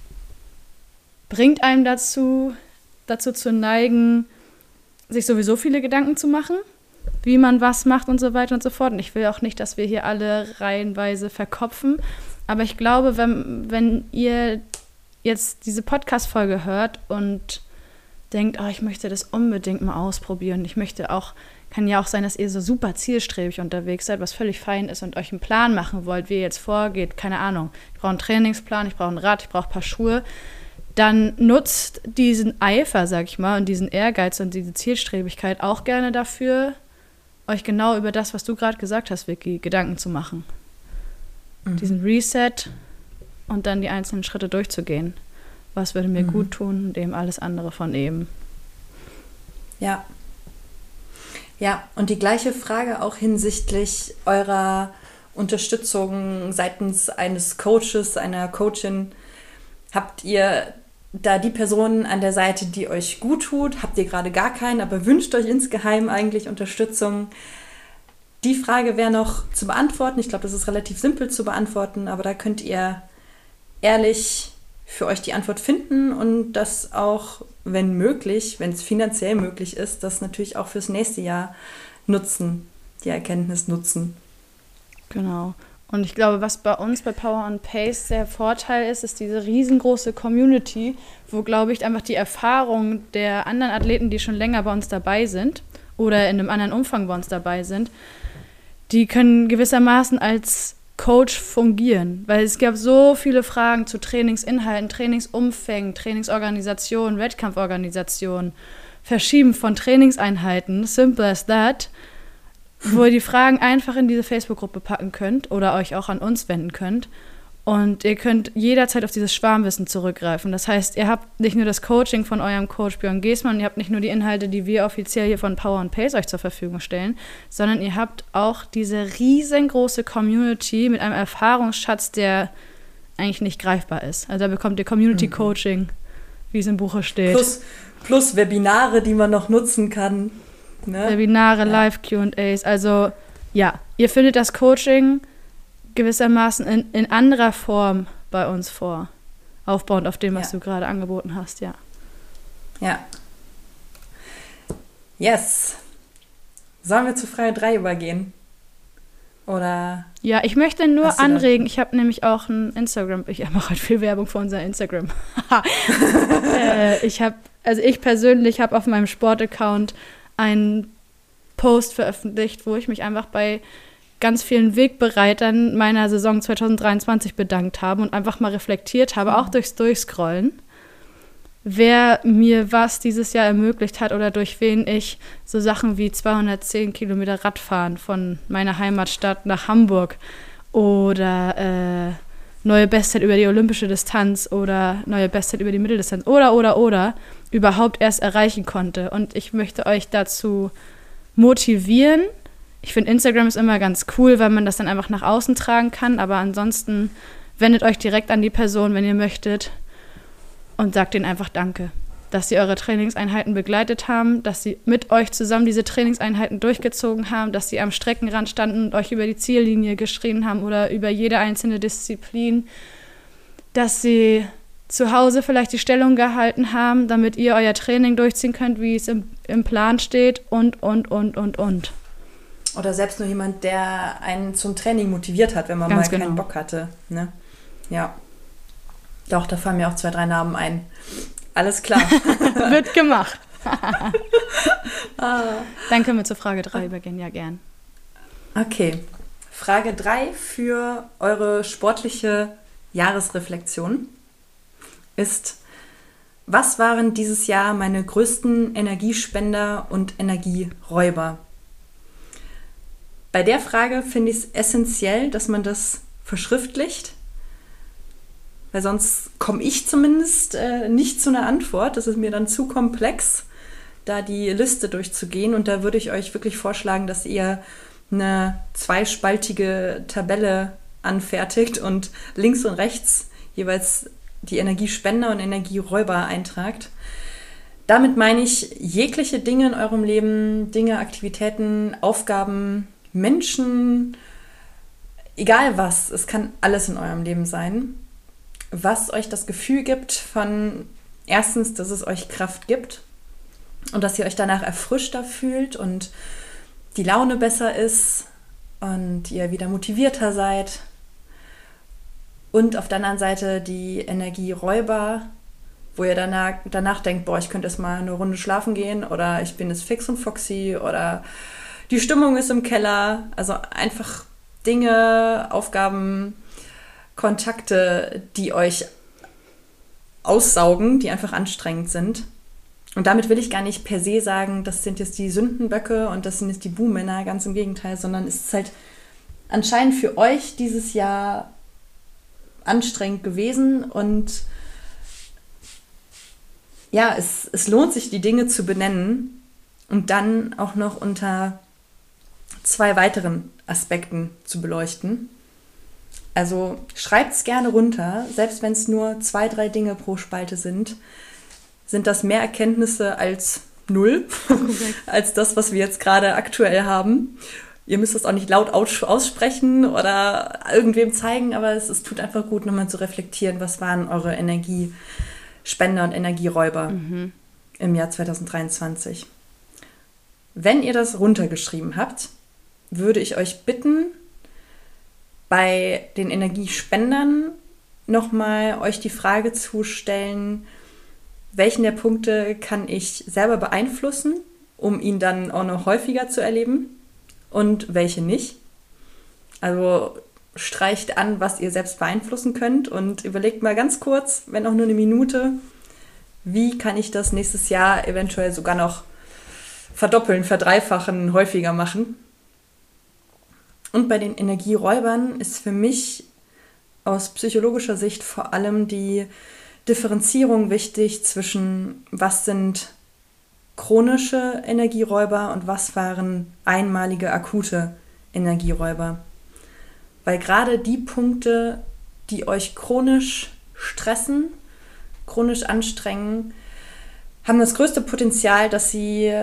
bringt einem dazu, dazu zu neigen, sich sowieso viele Gedanken zu machen, wie man was macht und so weiter und so fort. Und ich will auch nicht, dass wir hier alle reihenweise verkopfen, aber ich glaube, wenn, wenn ihr jetzt diese Podcast-Folge hört und denkt, oh, ich möchte das unbedingt mal ausprobieren, ich möchte auch, kann ja auch sein, dass ihr so super zielstrebig unterwegs seid, was völlig fein ist, und euch einen Plan machen wollt, wie ihr jetzt vorgeht, keine Ahnung, ich brauche einen Trainingsplan, ich brauche ein Rad, ich brauche ein paar Schuhe, dann nutzt diesen Eifer, sag ich mal, und diesen Ehrgeiz und diese Zielstrebigkeit auch gerne dafür, euch genau über das, was du gerade gesagt hast, Vicky, Gedanken zu machen. Mhm. Diesen Reset und dann die einzelnen Schritte durchzugehen. Was würde mir mhm. gut tun, dem alles andere von eben. Ja. Ja, und die gleiche Frage auch hinsichtlich eurer Unterstützung seitens eines Coaches, einer Coachin. Habt ihr da die Person an der Seite, die euch gut tut? Habt ihr gerade gar keinen, aber wünscht euch insgeheim eigentlich Unterstützung? Die Frage wäre noch zu beantworten. Ich glaube, das ist relativ simpel zu beantworten, aber da könnt ihr ehrlich für euch die Antwort finden und das auch, wenn möglich, wenn es finanziell möglich ist, das natürlich auch fürs nächste Jahr nutzen, die Erkenntnis nutzen. Genau. Und ich glaube, was bei uns bei Power and Pace der Vorteil ist, ist diese riesengroße Community, wo, glaube ich, einfach die Erfahrung der anderen Athleten, die schon länger bei uns dabei sind oder in einem anderen Umfang bei uns dabei sind, die können gewissermaßen als Coach fungieren, weil es gab so viele Fragen zu Trainingsinhalten, Trainingsumfängen, Trainingsorganisation, Wettkampforganisation, Verschieben von Trainingseinheiten, simple as that, wo ihr die Fragen einfach in diese Facebook-Gruppe packen könnt oder euch auch an uns wenden könnt. Und ihr könnt jederzeit auf dieses Schwarmwissen zurückgreifen. Das heißt, ihr habt nicht nur das Coaching von eurem Coach Björn Geßmann, ihr habt nicht nur die Inhalte, die wir offiziell hier von Power and Pace euch zur Verfügung stellen, sondern ihr habt auch diese riesengroße Community mit einem Erfahrungsschatz, der eigentlich nicht greifbar ist. Also da bekommt ihr Community-Coaching, wie es im Buche steht. Plus, plus Webinare, die man noch nutzen kann. Ne? Webinare, ja. Live-Q and A's. Also ja, ihr findet das Coaching gewissermaßen in, in anderer Form bei uns vor. Aufbauend auf dem, was ja. du gerade angeboten hast, ja. Ja. Yes. Sollen wir zu Frage drei übergehen? Oder Ja, ich möchte nur hast du da- anregen, ich habe nämlich auch ein Instagram, ich mache halt viel Werbung für unser Instagram. äh, ich habe, also ich persönlich habe auf meinem Sportaccount einen Post veröffentlicht, wo ich mich einfach bei ganz vielen Wegbereitern meiner Saison zwanzig dreiundzwanzig bedankt habe und einfach mal reflektiert habe, auch durchs Durchscrollen, wer mir was dieses Jahr ermöglicht hat oder durch wen ich so Sachen wie zweihundertzehn Kilometer Radfahren von meiner Heimatstadt nach Hamburg oder äh, neue Bestzeit über die olympische Distanz oder neue Bestzeit über die Mitteldistanz oder, oder, oder überhaupt erst erreichen konnte. Und ich möchte euch dazu motivieren. Ich finde, Instagram ist immer ganz cool, weil man das dann einfach nach außen tragen kann, aber ansonsten wendet euch direkt an die Person, wenn ihr möchtet, und sagt ihnen einfach Danke, dass sie eure Trainingseinheiten begleitet haben, dass sie mit euch zusammen diese Trainingseinheiten durchgezogen haben, dass sie am Streckenrand standen und euch über die Ziellinie geschrien haben oder über jede einzelne Disziplin, dass sie zu Hause vielleicht die Stellung gehalten haben, damit ihr euer Training durchziehen könnt, wie es im, im Plan steht und, und, und, und, und. Oder selbst nur jemand, der einen zum Training motiviert hat, wenn man Ganz mal keinen genau. Bock hatte. Ne? Ja. Doch, da fallen mir auch zwei, drei Namen ein. Alles klar. Wird gemacht. Dann können wir zur Frage drei übergehen, ja gern. Okay. Frage drei für eure sportliche Jahresreflexion ist: Was waren dieses Jahr meine größten Energiespender und Energieräuber? Bei der Frage finde ich es essentiell, dass man das verschriftlicht, weil sonst komme ich zumindest äh, nicht zu einer Antwort. Das ist mir dann zu komplex, da die Liste durchzugehen. Und da würde ich euch wirklich vorschlagen, dass ihr eine zweispaltige Tabelle anfertigt und links und rechts jeweils die Energiespender und Energieräuber eintragt. Damit meine ich jegliche Dinge in eurem Leben, Dinge, Aktivitäten, Aufgaben, Menschen, egal was, es kann alles in eurem Leben sein, was euch das Gefühl gibt von erstens, dass es euch Kraft gibt und dass ihr euch danach erfrischter fühlt und die Laune besser ist und ihr wieder motivierter seid. Und auf der anderen Seite die Energieräuber, wo ihr danach, danach denkt, boah, ich könnte jetzt mal eine Runde schlafen gehen oder ich bin jetzt fix und foxy oder die Stimmung ist im Keller. Also einfach Dinge, Aufgaben, Kontakte, die euch aussaugen, die einfach anstrengend sind. Und damit will ich gar nicht per se sagen, das sind jetzt die Sündenböcke und das sind jetzt die Buhmänner, ganz im Gegenteil, sondern es ist halt anscheinend für euch dieses Jahr anstrengend gewesen und ja, es, es lohnt sich, die Dinge zu benennen und dann auch noch unter zwei weiteren Aspekten zu beleuchten. Also schreibt es gerne runter, selbst wenn es nur zwei, drei Dinge pro Spalte sind, sind das mehr Erkenntnisse als null, als das, was wir jetzt gerade aktuell haben. Ihr müsst das auch nicht laut aussprechen oder irgendwem zeigen, aber es, es tut einfach gut, nochmal zu reflektieren, was waren eure Energiespender und Energieräuber mhm. im Jahr zwanzig dreiundzwanzig. Wenn ihr das runtergeschrieben habt, würde ich euch bitten, bei den Energiespendern nochmal euch die Frage zu stellen, welchen der Punkte kann ich selber beeinflussen, um ihn dann auch noch häufiger zu erleben und welche nicht. Also streicht an, was ihr selbst beeinflussen könnt und überlegt mal ganz kurz, wenn auch nur eine Minute, wie kann ich das nächstes Jahr eventuell sogar noch verdoppeln, verdreifachen, häufiger machen. Und bei den Energieräubern ist für mich aus psychologischer Sicht vor allem die Differenzierung wichtig zwischen, was sind chronische Energieräuber und was waren einmalige akute Energieräuber. Weil gerade die Punkte, die euch chronisch stressen, chronisch anstrengen, haben das größte Potenzial, dass sie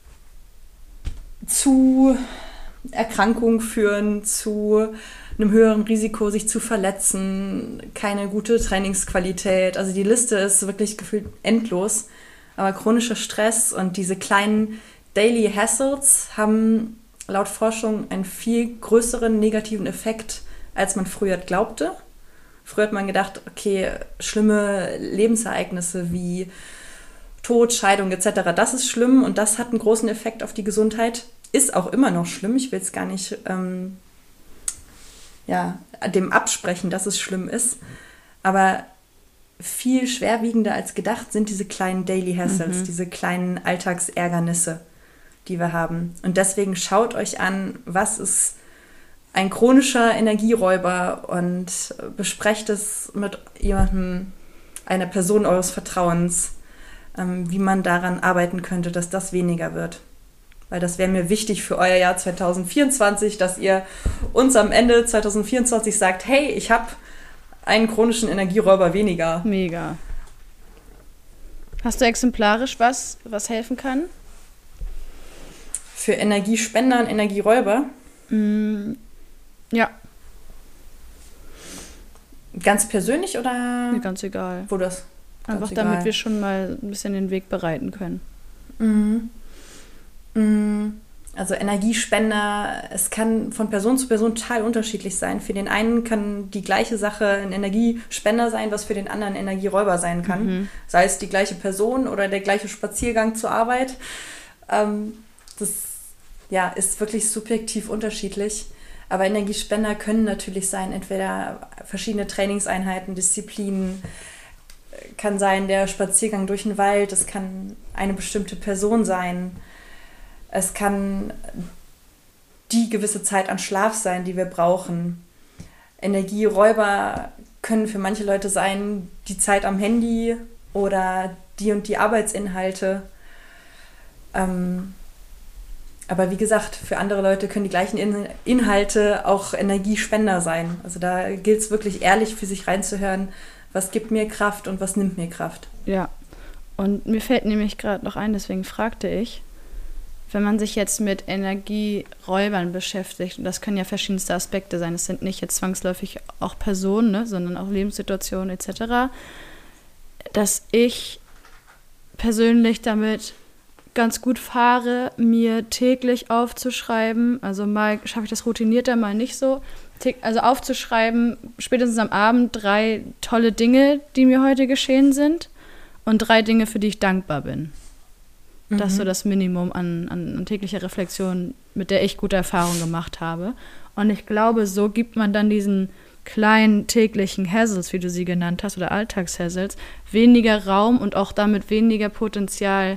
zu Erkrankungen führen, zu einem höheren Risiko, sich zu verletzen, keine gute Trainingsqualität. Also die Liste ist wirklich gefühlt endlos. Aber chronischer Stress und diese kleinen Daily Hassles haben laut Forschung einen viel größeren negativen Effekt, als man früher glaubte. Früher hat man gedacht, okay, schlimme Lebensereignisse wie Tod, Scheidung et cetera, das ist schlimm und das hat einen großen Effekt auf die Gesundheit. Ist auch immer noch schlimm, ich will es gar nicht ähm, ja, dem absprechen, dass es schlimm ist. Aber viel schwerwiegender als gedacht sind diese kleinen Daily Hassles, mhm. diese kleinen Alltagsärgernisse, die wir haben. Und deswegen schaut euch an, was ist ein chronischer Energieräuber und besprecht es mit jemandem, einer Person eures Vertrauens, ähm, wie man daran arbeiten könnte, dass das weniger wird. Weil das wäre mir wichtig für euer Jahr zwanzig vierundzwanzig, dass ihr uns am Ende zwanzig vierundzwanzig sagt, hey, ich habe einen chronischen Energieräuber weniger. Mega. Hast du exemplarisch was, was helfen kann? Für Energiespender und Energieräuber? Mm, ja. Ganz persönlich oder? Mir ganz egal. Wo das? Einfach ganz damit egal. wir schon mal ein bisschen den Weg bereiten können. Mhm. Also Energiespender, es kann von Person zu Person total unterschiedlich sein. Für den einen kann die gleiche Sache ein Energiespender sein, was für den anderen ein Energieräuber sein kann. Mhm. Sei es die gleiche Person oder der gleiche Spaziergang zur Arbeit. Ähm, das ja, ist wirklich subjektiv unterschiedlich. Aber Energiespender können natürlich sein, entweder verschiedene Trainingseinheiten, Disziplinen, kann sein der Spaziergang durch den Wald, es kann eine bestimmte Person sein. Es kann die gewisse Zeit an Schlaf sein, die wir brauchen. Energieräuber können für manche Leute sein, die Zeit am Handy oder die und die Arbeitsinhalte. Ähm, aber wie gesagt, für andere Leute können die gleichen In- Inhalte auch Energiespender sein. Also da gilt es wirklich ehrlich für sich reinzuhören, was gibt mir Kraft und was nimmt mir Kraft. Ja, und mir fällt nämlich gerade noch ein, deswegen fragte ich, wenn man sich jetzt mit Energieräubern beschäftigt, und das können ja verschiedenste Aspekte sein, es sind nicht jetzt zwangsläufig auch Personen, ne, sondern auch Lebenssituationen et cetera, dass ich persönlich damit ganz gut fahre, mir täglich aufzuschreiben, also mal schaffe ich das routinierter, mal nicht so, also aufzuschreiben, spätestens am Abend drei tolle Dinge, die mir heute geschehen sind und drei Dinge, für die ich dankbar bin. Das ist so das Minimum an, an, an täglicher Reflexion, mit der ich gute Erfahrungen gemacht habe. Und ich glaube, so gibt man dann diesen kleinen täglichen Hassles, wie du sie genannt hast, oder Alltagshassles, weniger Raum und auch damit weniger Potenzial,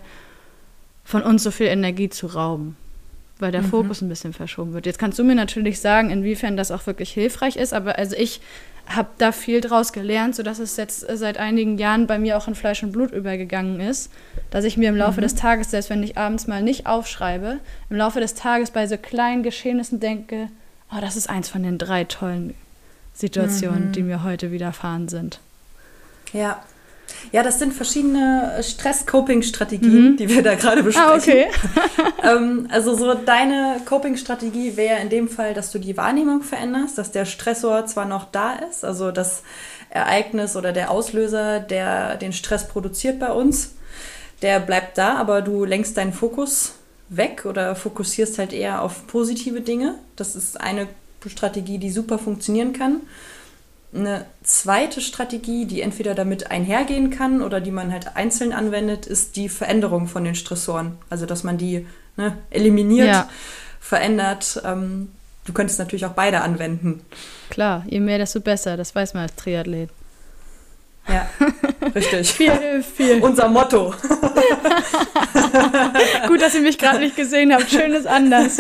von uns so viel Energie zu rauben, weil der mhm. Fokus ein bisschen verschoben wird. Jetzt kannst du mir natürlich sagen, inwiefern das auch wirklich hilfreich ist, aber also ich habe da viel draus gelernt, sodass es jetzt seit einigen Jahren bei mir auch in Fleisch und Blut übergegangen ist, dass ich mir im Laufe mhm. des Tages, selbst wenn ich abends mal nicht aufschreibe, im Laufe des Tages bei so kleinen Geschehnissen denke, oh, das ist eins von den drei tollen Situationen, mhm. die mir heute widerfahren sind. Ja. Ja, das sind verschiedene Stress-Coping-Strategien, mhm. die wir da gerade besprechen. Ah, okay. ähm, also so deine Coping-Strategie wäre in dem Fall, dass du die Wahrnehmung veränderst, dass der Stressor zwar noch da ist, also das Ereignis oder der Auslöser, der den Stress produziert bei uns, der bleibt da, aber du lenkst deinen Fokus weg oder fokussierst halt eher auf positive Dinge. Das ist eine Strategie, die super funktionieren kann. Eine zweite Strategie, die entweder damit einhergehen kann oder die man halt einzeln anwendet, ist die Veränderung von den Stressoren. Also, dass man die ne, eliminiert, ja. verändert. Ähm, du könntest natürlich auch beide anwenden. Klar, je mehr, desto besser. Das weiß man als Triathlet. Ja, richtig. Viel hilft viel. Unser Motto. Gut, dass ihr mich gerade nicht gesehen habt. Schön ist anders.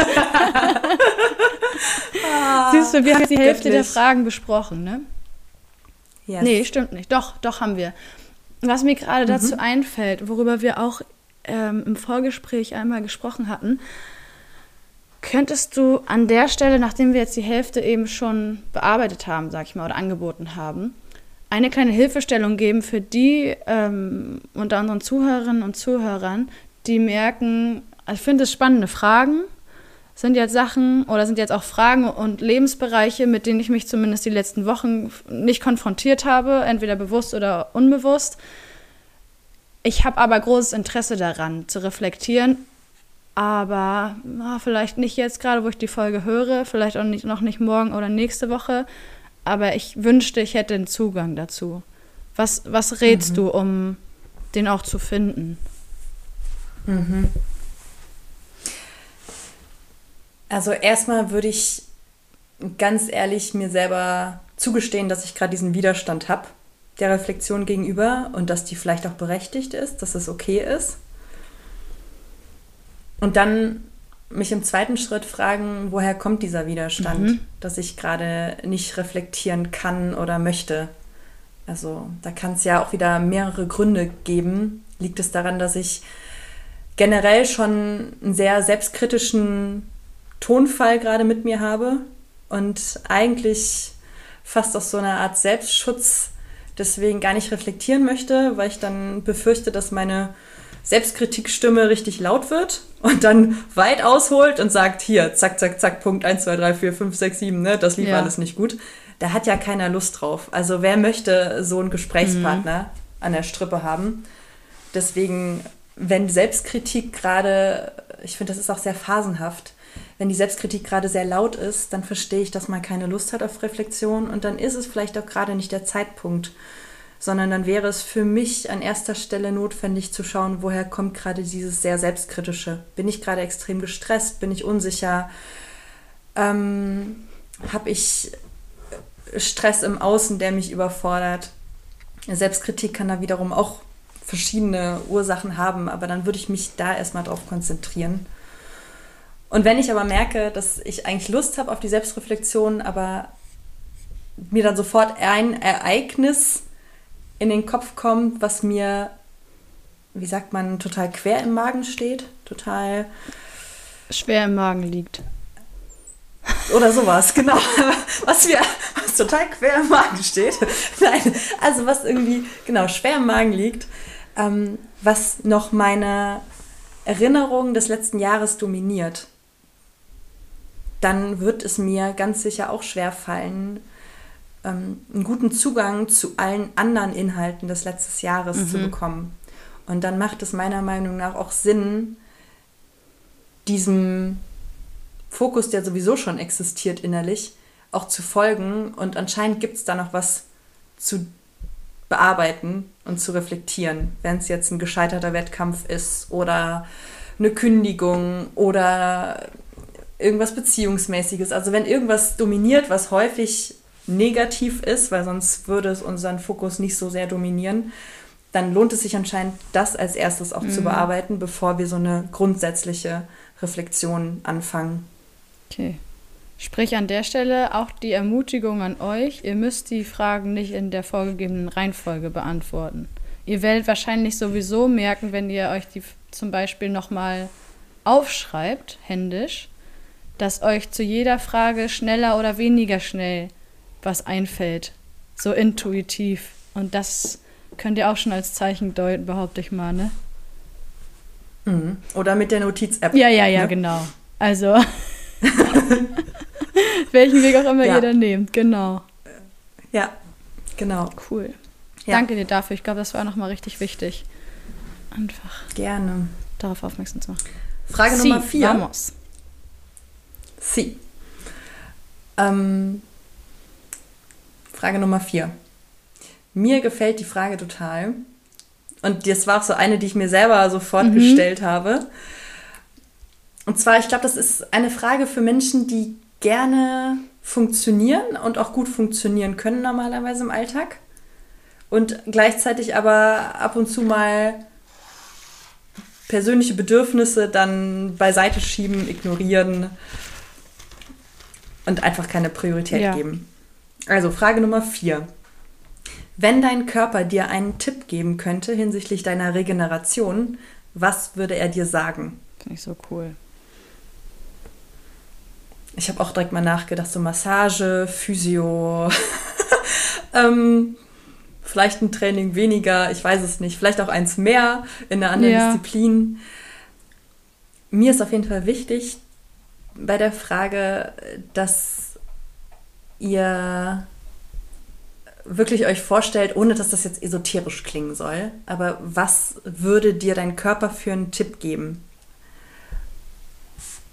Ah, siehst du, wir haben jetzt die Hälfte göttlich. Der Fragen besprochen, ne? Yes. Nee, stimmt nicht. Doch, doch haben wir. Was mir gerade mhm. dazu einfällt, worüber wir auch ähm, im Vorgespräch einmal gesprochen hatten, könntest du an der Stelle, nachdem wir jetzt die Hälfte eben schon bearbeitet haben, sag ich mal, oder angeboten haben, eine kleine Hilfestellung geben für die ähm, unter unseren Zuhörerinnen und Zuhörern, die merken, also ich finde es spannende Fragen, sind jetzt Sachen oder sind jetzt auch Fragen und Lebensbereiche, mit denen ich mich zumindest die letzten Wochen nicht konfrontiert habe, entweder bewusst oder unbewusst. Ich habe aber großes Interesse daran, zu reflektieren, Aber na, vielleicht nicht jetzt gerade, wo ich die Folge höre, vielleicht auch nicht, noch nicht morgen oder nächste Woche. Aber ich wünschte, ich hätte einen Zugang dazu. Was, was rätst mhm. du, um den auch zu finden? Mhm. Also erstmal würde ich ganz ehrlich mir selber zugestehen, dass ich gerade diesen Widerstand habe, der Reflexion gegenüber, und dass die vielleicht auch berechtigt ist, dass es okay ist. Und dann mich im zweiten Schritt fragen, woher kommt dieser Widerstand, mhm. dass ich gerade nicht reflektieren kann oder möchte. Also da kann es ja auch wieder mehrere Gründe geben. Liegt es daran, dass ich generell schon einen sehr selbstkritischen Tonfall gerade mit mir habe und eigentlich fast aus so einer Art Selbstschutz deswegen gar nicht reflektieren möchte, weil ich dann befürchte, dass meine Selbstkritikstimme richtig laut wird und dann weit ausholt und sagt, hier, zack, zack, zack, Punkt eins, zwei, drei, vier, fünf, sechs, sieben, ne, das lief ja. alles nicht gut. Da hat ja keiner Lust drauf. Also wer möchte so einen Gesprächspartner mhm. an der Strippe haben? Deswegen, wenn Selbstkritik gerade, ich finde, das ist auch sehr phasenhaft, wenn die Selbstkritik gerade sehr laut ist, dann verstehe ich, dass man keine Lust hat auf Reflexion und dann ist es vielleicht auch gerade nicht der Zeitpunkt, sondern dann wäre es für mich an erster Stelle notwendig zu schauen, woher kommt gerade dieses sehr Selbstkritische. Bin ich gerade extrem gestresst? Bin ich unsicher? Ähm, habe ich Stress im Außen, der mich überfordert? Selbstkritik kann da wiederum auch verschiedene Ursachen haben, aber dann würde ich mich da erstmal drauf konzentrieren. Und wenn ich aber merke, dass ich eigentlich Lust habe auf die Selbstreflexion, aber mir dann sofort ein Ereignis in den Kopf kommt, was mir, wie sagt man, total quer im Magen steht, total schwer im Magen liegt. Oder sowas, genau. Was mir was total quer im Magen steht. Nein, also was irgendwie, genau, schwer im Magen liegt, ähm, was noch meine Erinnerung des letzten Jahres dominiert, dann wird es mir ganz sicher auch schwerfallen, ähm, einen guten Zugang zu allen anderen Inhalten des letzten Jahres mhm. zu bekommen. Und dann macht es meiner Meinung nach auch Sinn, diesem Fokus, der sowieso schon existiert innerlich, auch zu folgen. Und anscheinend gibt es da noch was zu bearbeiten und zu reflektieren, wenn es jetzt ein gescheiterter Wettkampf ist oder eine Kündigung oder irgendwas Beziehungsmäßiges. Also wenn irgendwas dominiert, was häufig negativ ist, weil sonst würde es unseren Fokus nicht so sehr dominieren, dann lohnt es sich anscheinend, das als erstes auch mhm. zu bearbeiten, bevor wir so eine grundsätzliche Reflexion anfangen. Okay. Sprich an der Stelle auch die Ermutigung an euch, ihr müsst die Fragen nicht in der vorgegebenen Reihenfolge beantworten. Ihr werdet wahrscheinlich sowieso merken, wenn ihr euch die zum Beispiel nochmal aufschreibt, händisch, dass euch zu jeder Frage schneller oder weniger schnell was einfällt. So intuitiv. Und das könnt ihr auch schon als Zeichen deuten, behaupte ich mal, ne? Mhm. Oder mit der Notiz-App. Ja, ja, ja, ne? Genau. Also, welchen Weg auch immer ja. ihr dann nehmt, genau. Ja, genau. Cool. Ja. Danke dir dafür. Ich glaube, das war nochmal richtig wichtig. Einfach gerne darauf aufmerksam zu machen. Frage sí, Nummer vier. Vamos. Sí. Ähm, Frage Nummer vier. Mir gefällt die Frage total. Und das war auch so eine, die ich mir selber sofort mhm. gestellt habe. Und zwar, ich glaube, das ist eine Frage für Menschen, die gerne funktionieren und auch gut funktionieren können normalerweise im Alltag. Und gleichzeitig aber ab und zu mal persönliche Bedürfnisse dann beiseite schieben, ignorieren und einfach keine Priorität ja. geben. Also Frage Nummer vier. Wenn dein Körper dir einen Tipp geben könnte hinsichtlich deiner Regeneration, was würde er dir sagen? Finde ich so cool. Ich habe auch direkt mal nachgedacht, so Massage, Physio, ähm, vielleicht ein Training weniger, ich weiß es nicht, vielleicht auch eins mehr in einer anderen ja. Disziplin. Mir ist auf jeden Fall wichtig bei der Frage, dass ihr wirklich euch vorstellt, ohne dass das jetzt esoterisch klingen soll, aber was würde dir dein Körper für einen Tipp geben?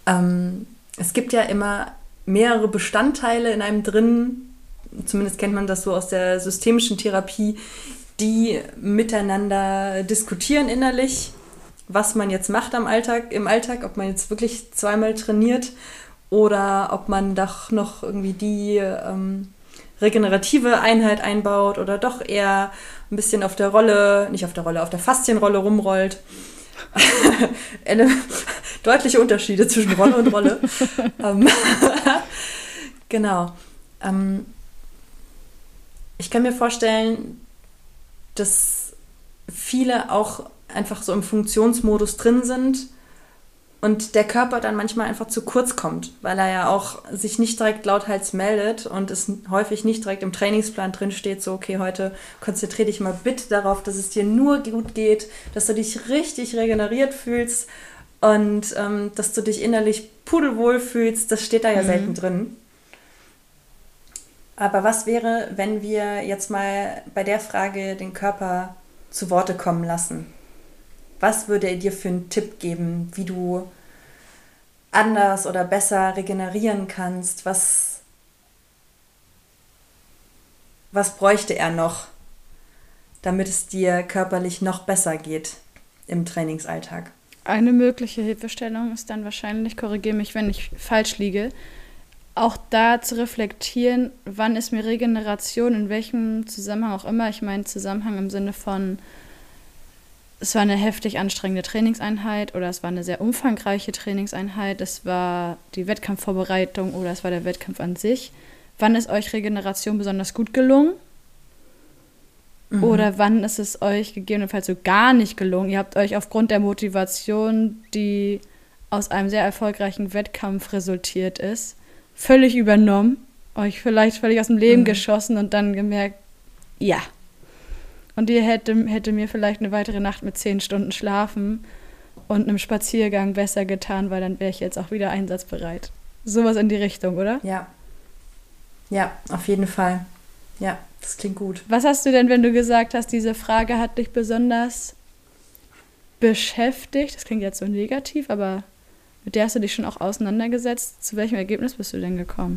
Ähm, es gibt ja immer mehrere Bestandteile in einem drin, zumindest kennt man das so aus der systemischen Therapie, die miteinander diskutieren innerlich, was man jetzt macht am Alltag, im Alltag, ob man jetzt wirklich zweimal trainiert oder ob man doch noch irgendwie die ähm, regenerative Einheit einbaut oder doch eher ein bisschen auf der Rolle, nicht auf der Rolle, auf der Faszienrolle rumrollt. Eine, deutliche Unterschiede zwischen Rolle und Rolle. ähm, genau. Ähm, ich kann mir vorstellen, dass viele auch einfach so im Funktionsmodus drin sind und der Körper dann manchmal einfach zu kurz kommt, weil er ja auch sich nicht direkt lauthals meldet und es häufig nicht direkt im Trainingsplan drin steht, so okay, heute konzentriere dich mal bitte darauf, dass es dir nur gut geht, dass du dich richtig regeneriert fühlst und ähm, dass du dich innerlich pudelwohl fühlst, das steht da ja mhm. selten drin. Aber was wäre, wenn wir jetzt mal bei der Frage den Körper zu Worte kommen lassen? Was würde er dir für einen Tipp geben, wie du anders oder besser regenerieren kannst? Was, was bräuchte er noch, damit es dir körperlich noch besser geht im Trainingsalltag? Eine mögliche Hilfestellung ist dann wahrscheinlich, korrigiere mich, wenn ich falsch liege, auch da zu reflektieren, wann ist mir Regeneration, in welchem Zusammenhang auch immer. Ich meine Zusammenhang im Sinne von, es war eine heftig anstrengende Trainingseinheit oder es war eine sehr umfangreiche Trainingseinheit, es war die Wettkampfvorbereitung oder es war der Wettkampf an sich. Wann ist euch Regeneration besonders gut gelungen? Mhm. Oder wann ist es euch gegebenenfalls so gar nicht gelungen? Ihr habt euch aufgrund der Motivation, die aus einem sehr erfolgreichen Wettkampf resultiert ist, völlig übernommen, euch vielleicht völlig aus dem Leben mhm. geschossen und dann gemerkt, ja. Und ihr hätte, hätte mir vielleicht eine weitere Nacht mit zehn Stunden Schlafen und einem Spaziergang besser getan, weil dann wäre ich jetzt auch wieder einsatzbereit. Sowas in die Richtung, oder? Ja. Ja, auf jeden Fall. Ja, das klingt gut. Was hast du denn, wenn du gesagt hast, diese Frage hat dich besonders beschäftigt? Das klingt jetzt so negativ, aber mit der hast du dich schon auch auseinandergesetzt. Zu welchem Ergebnis bist du denn gekommen?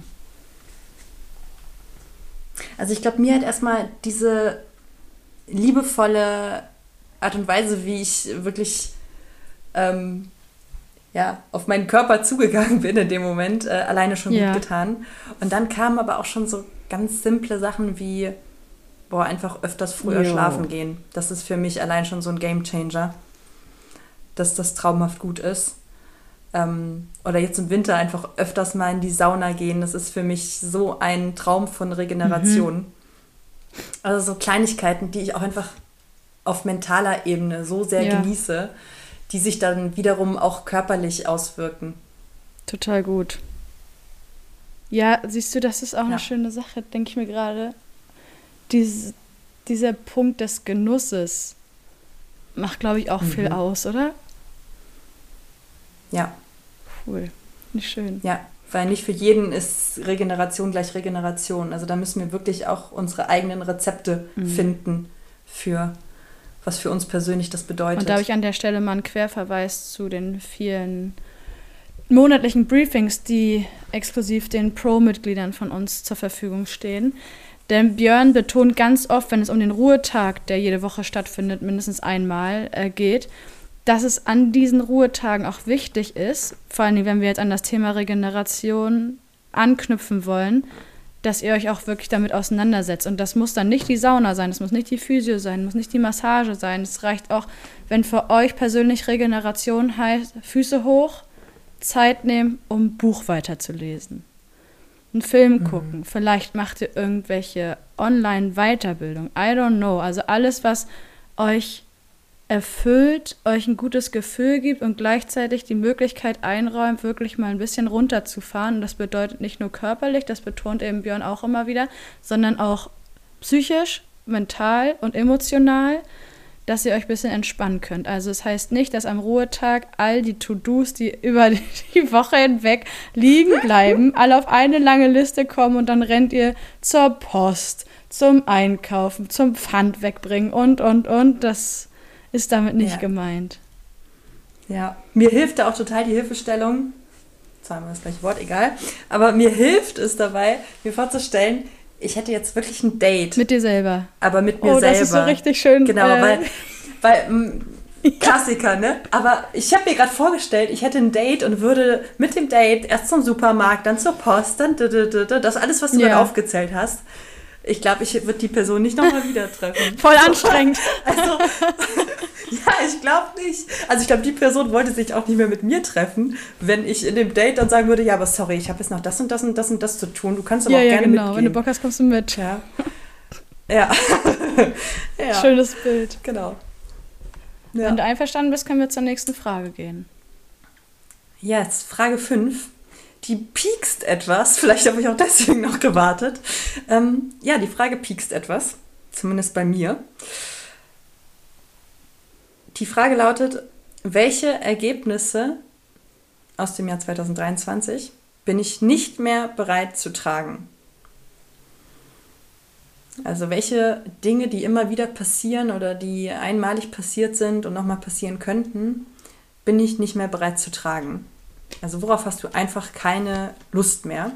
Also ich glaube, mir hat erstmal diese liebevolle Art und Weise, wie ich wirklich ähm, ja, auf meinen Körper zugegangen bin in dem Moment, äh, alleine schon ja. gut getan. Und dann kamen aber auch schon so ganz simple Sachen wie, boah, einfach öfters früher jo. schlafen gehen. Das ist für mich allein schon so ein Gamechanger, dass das traumhaft gut ist. Ähm, oder jetzt im Winter einfach öfters mal in die Sauna gehen. Das ist für mich so ein Traum von Regeneration. Mhm. Also so Kleinigkeiten, die ich auch einfach auf mentaler Ebene so sehr ja. genieße, die sich dann wiederum auch körperlich auswirken. Total gut. Ja, siehst du, das ist auch ja. eine schöne Sache, denke ich mir gerade. Dies, dieser Punkt des Genusses macht, glaube ich, auch mhm. viel aus, oder? Ja. Cool. Nicht schön. Ja, weil nicht für jeden ist Regeneration gleich Regeneration. Also da müssen wir wirklich auch unsere eigenen Rezepte mhm. finden für was für uns persönlich das bedeutet. Und da habe ich an der Stelle mal einen Querverweis zu den vielen monatlichen Briefings, die exklusiv den Pro-Mitgliedern von uns zur Verfügung stehen. Denn Björn betont ganz oft, wenn es um den Ruhetag, der jede Woche stattfindet, mindestens einmal äh, geht, dass es an diesen Ruhetagen auch wichtig ist, vor allem wenn wir jetzt an das Thema Regeneration anknüpfen wollen, dass ihr euch auch wirklich damit auseinandersetzt. Und das muss dann nicht die Sauna sein, das muss nicht die Physio sein, muss nicht die Massage sein. Es reicht auch, wenn für euch persönlich Regeneration heißt, Füße hoch, Zeit nehmen, um Buch weiterzulesen. Einen Film mhm. gucken, vielleicht macht ihr irgendwelche Online-Weiterbildung, I don't know. Also alles, was euch erfüllt, euch ein gutes Gefühl gibt und gleichzeitig die Möglichkeit einräumt, wirklich mal ein bisschen runterzufahren. Und das bedeutet nicht nur körperlich, das betont eben Björn auch immer wieder, sondern auch psychisch, mental und emotional, dass ihr euch ein bisschen entspannen könnt. Also es heißt nicht, dass am Ruhetag all die To-Dos, die über die Woche hinweg liegen bleiben, alle auf eine lange Liste kommen und dann rennt ihr zur Post, zum Einkaufen, zum Pfand wegbringen und, und, und. Das ist damit nicht ja. gemeint. Ja, mir hilft da auch total die Hilfestellung. zweimal das gleiche Wort, egal. Aber mir hilft es dabei, mir vorzustellen, ich hätte jetzt wirklich ein Date. Mit dir selber. Aber mit mir oh, selber. Das ist so richtig schön. Genau, äh, weil, weil m, Klassiker, ne? Aber ich habe mir gerade vorgestellt, ich hätte ein Date und würde mit dem Date erst zum Supermarkt, dann zur Post, dann das alles, was du Ja. gerade aufgezählt hast. Ich glaube, ich würde die Person nicht nochmal wieder treffen. Voll anstrengend. Also, ja, ich glaube nicht. Also ich glaube, die Person wollte sich auch nicht mehr mit mir treffen, wenn ich in dem Date dann sagen würde, ja, aber sorry, ich habe jetzt noch das und das und das und das zu tun. Du kannst aber Ja, auch ja, gerne genau. mitgehen. Wenn du Bock hast, kommst du mit. Ja. Ja. Ja. Schönes Bild. Genau. Ja. Wenn du einverstanden bist, können wir zur nächsten Frage gehen. Jetzt, Frage fünf. Die piekst etwas. Vielleicht habe ich auch deswegen noch gewartet. Ähm, ja, die Frage piekst etwas. Zumindest bei mir. Die Frage lautet, welche Ergebnisse aus dem Jahr zwanzig dreiundzwanzig bin ich nicht mehr bereit zu tragen? Also welche Dinge, die immer wieder passieren oder die einmalig passiert sind und nochmal passieren könnten, bin ich nicht mehr bereit zu tragen? Also worauf hast du einfach keine Lust mehr?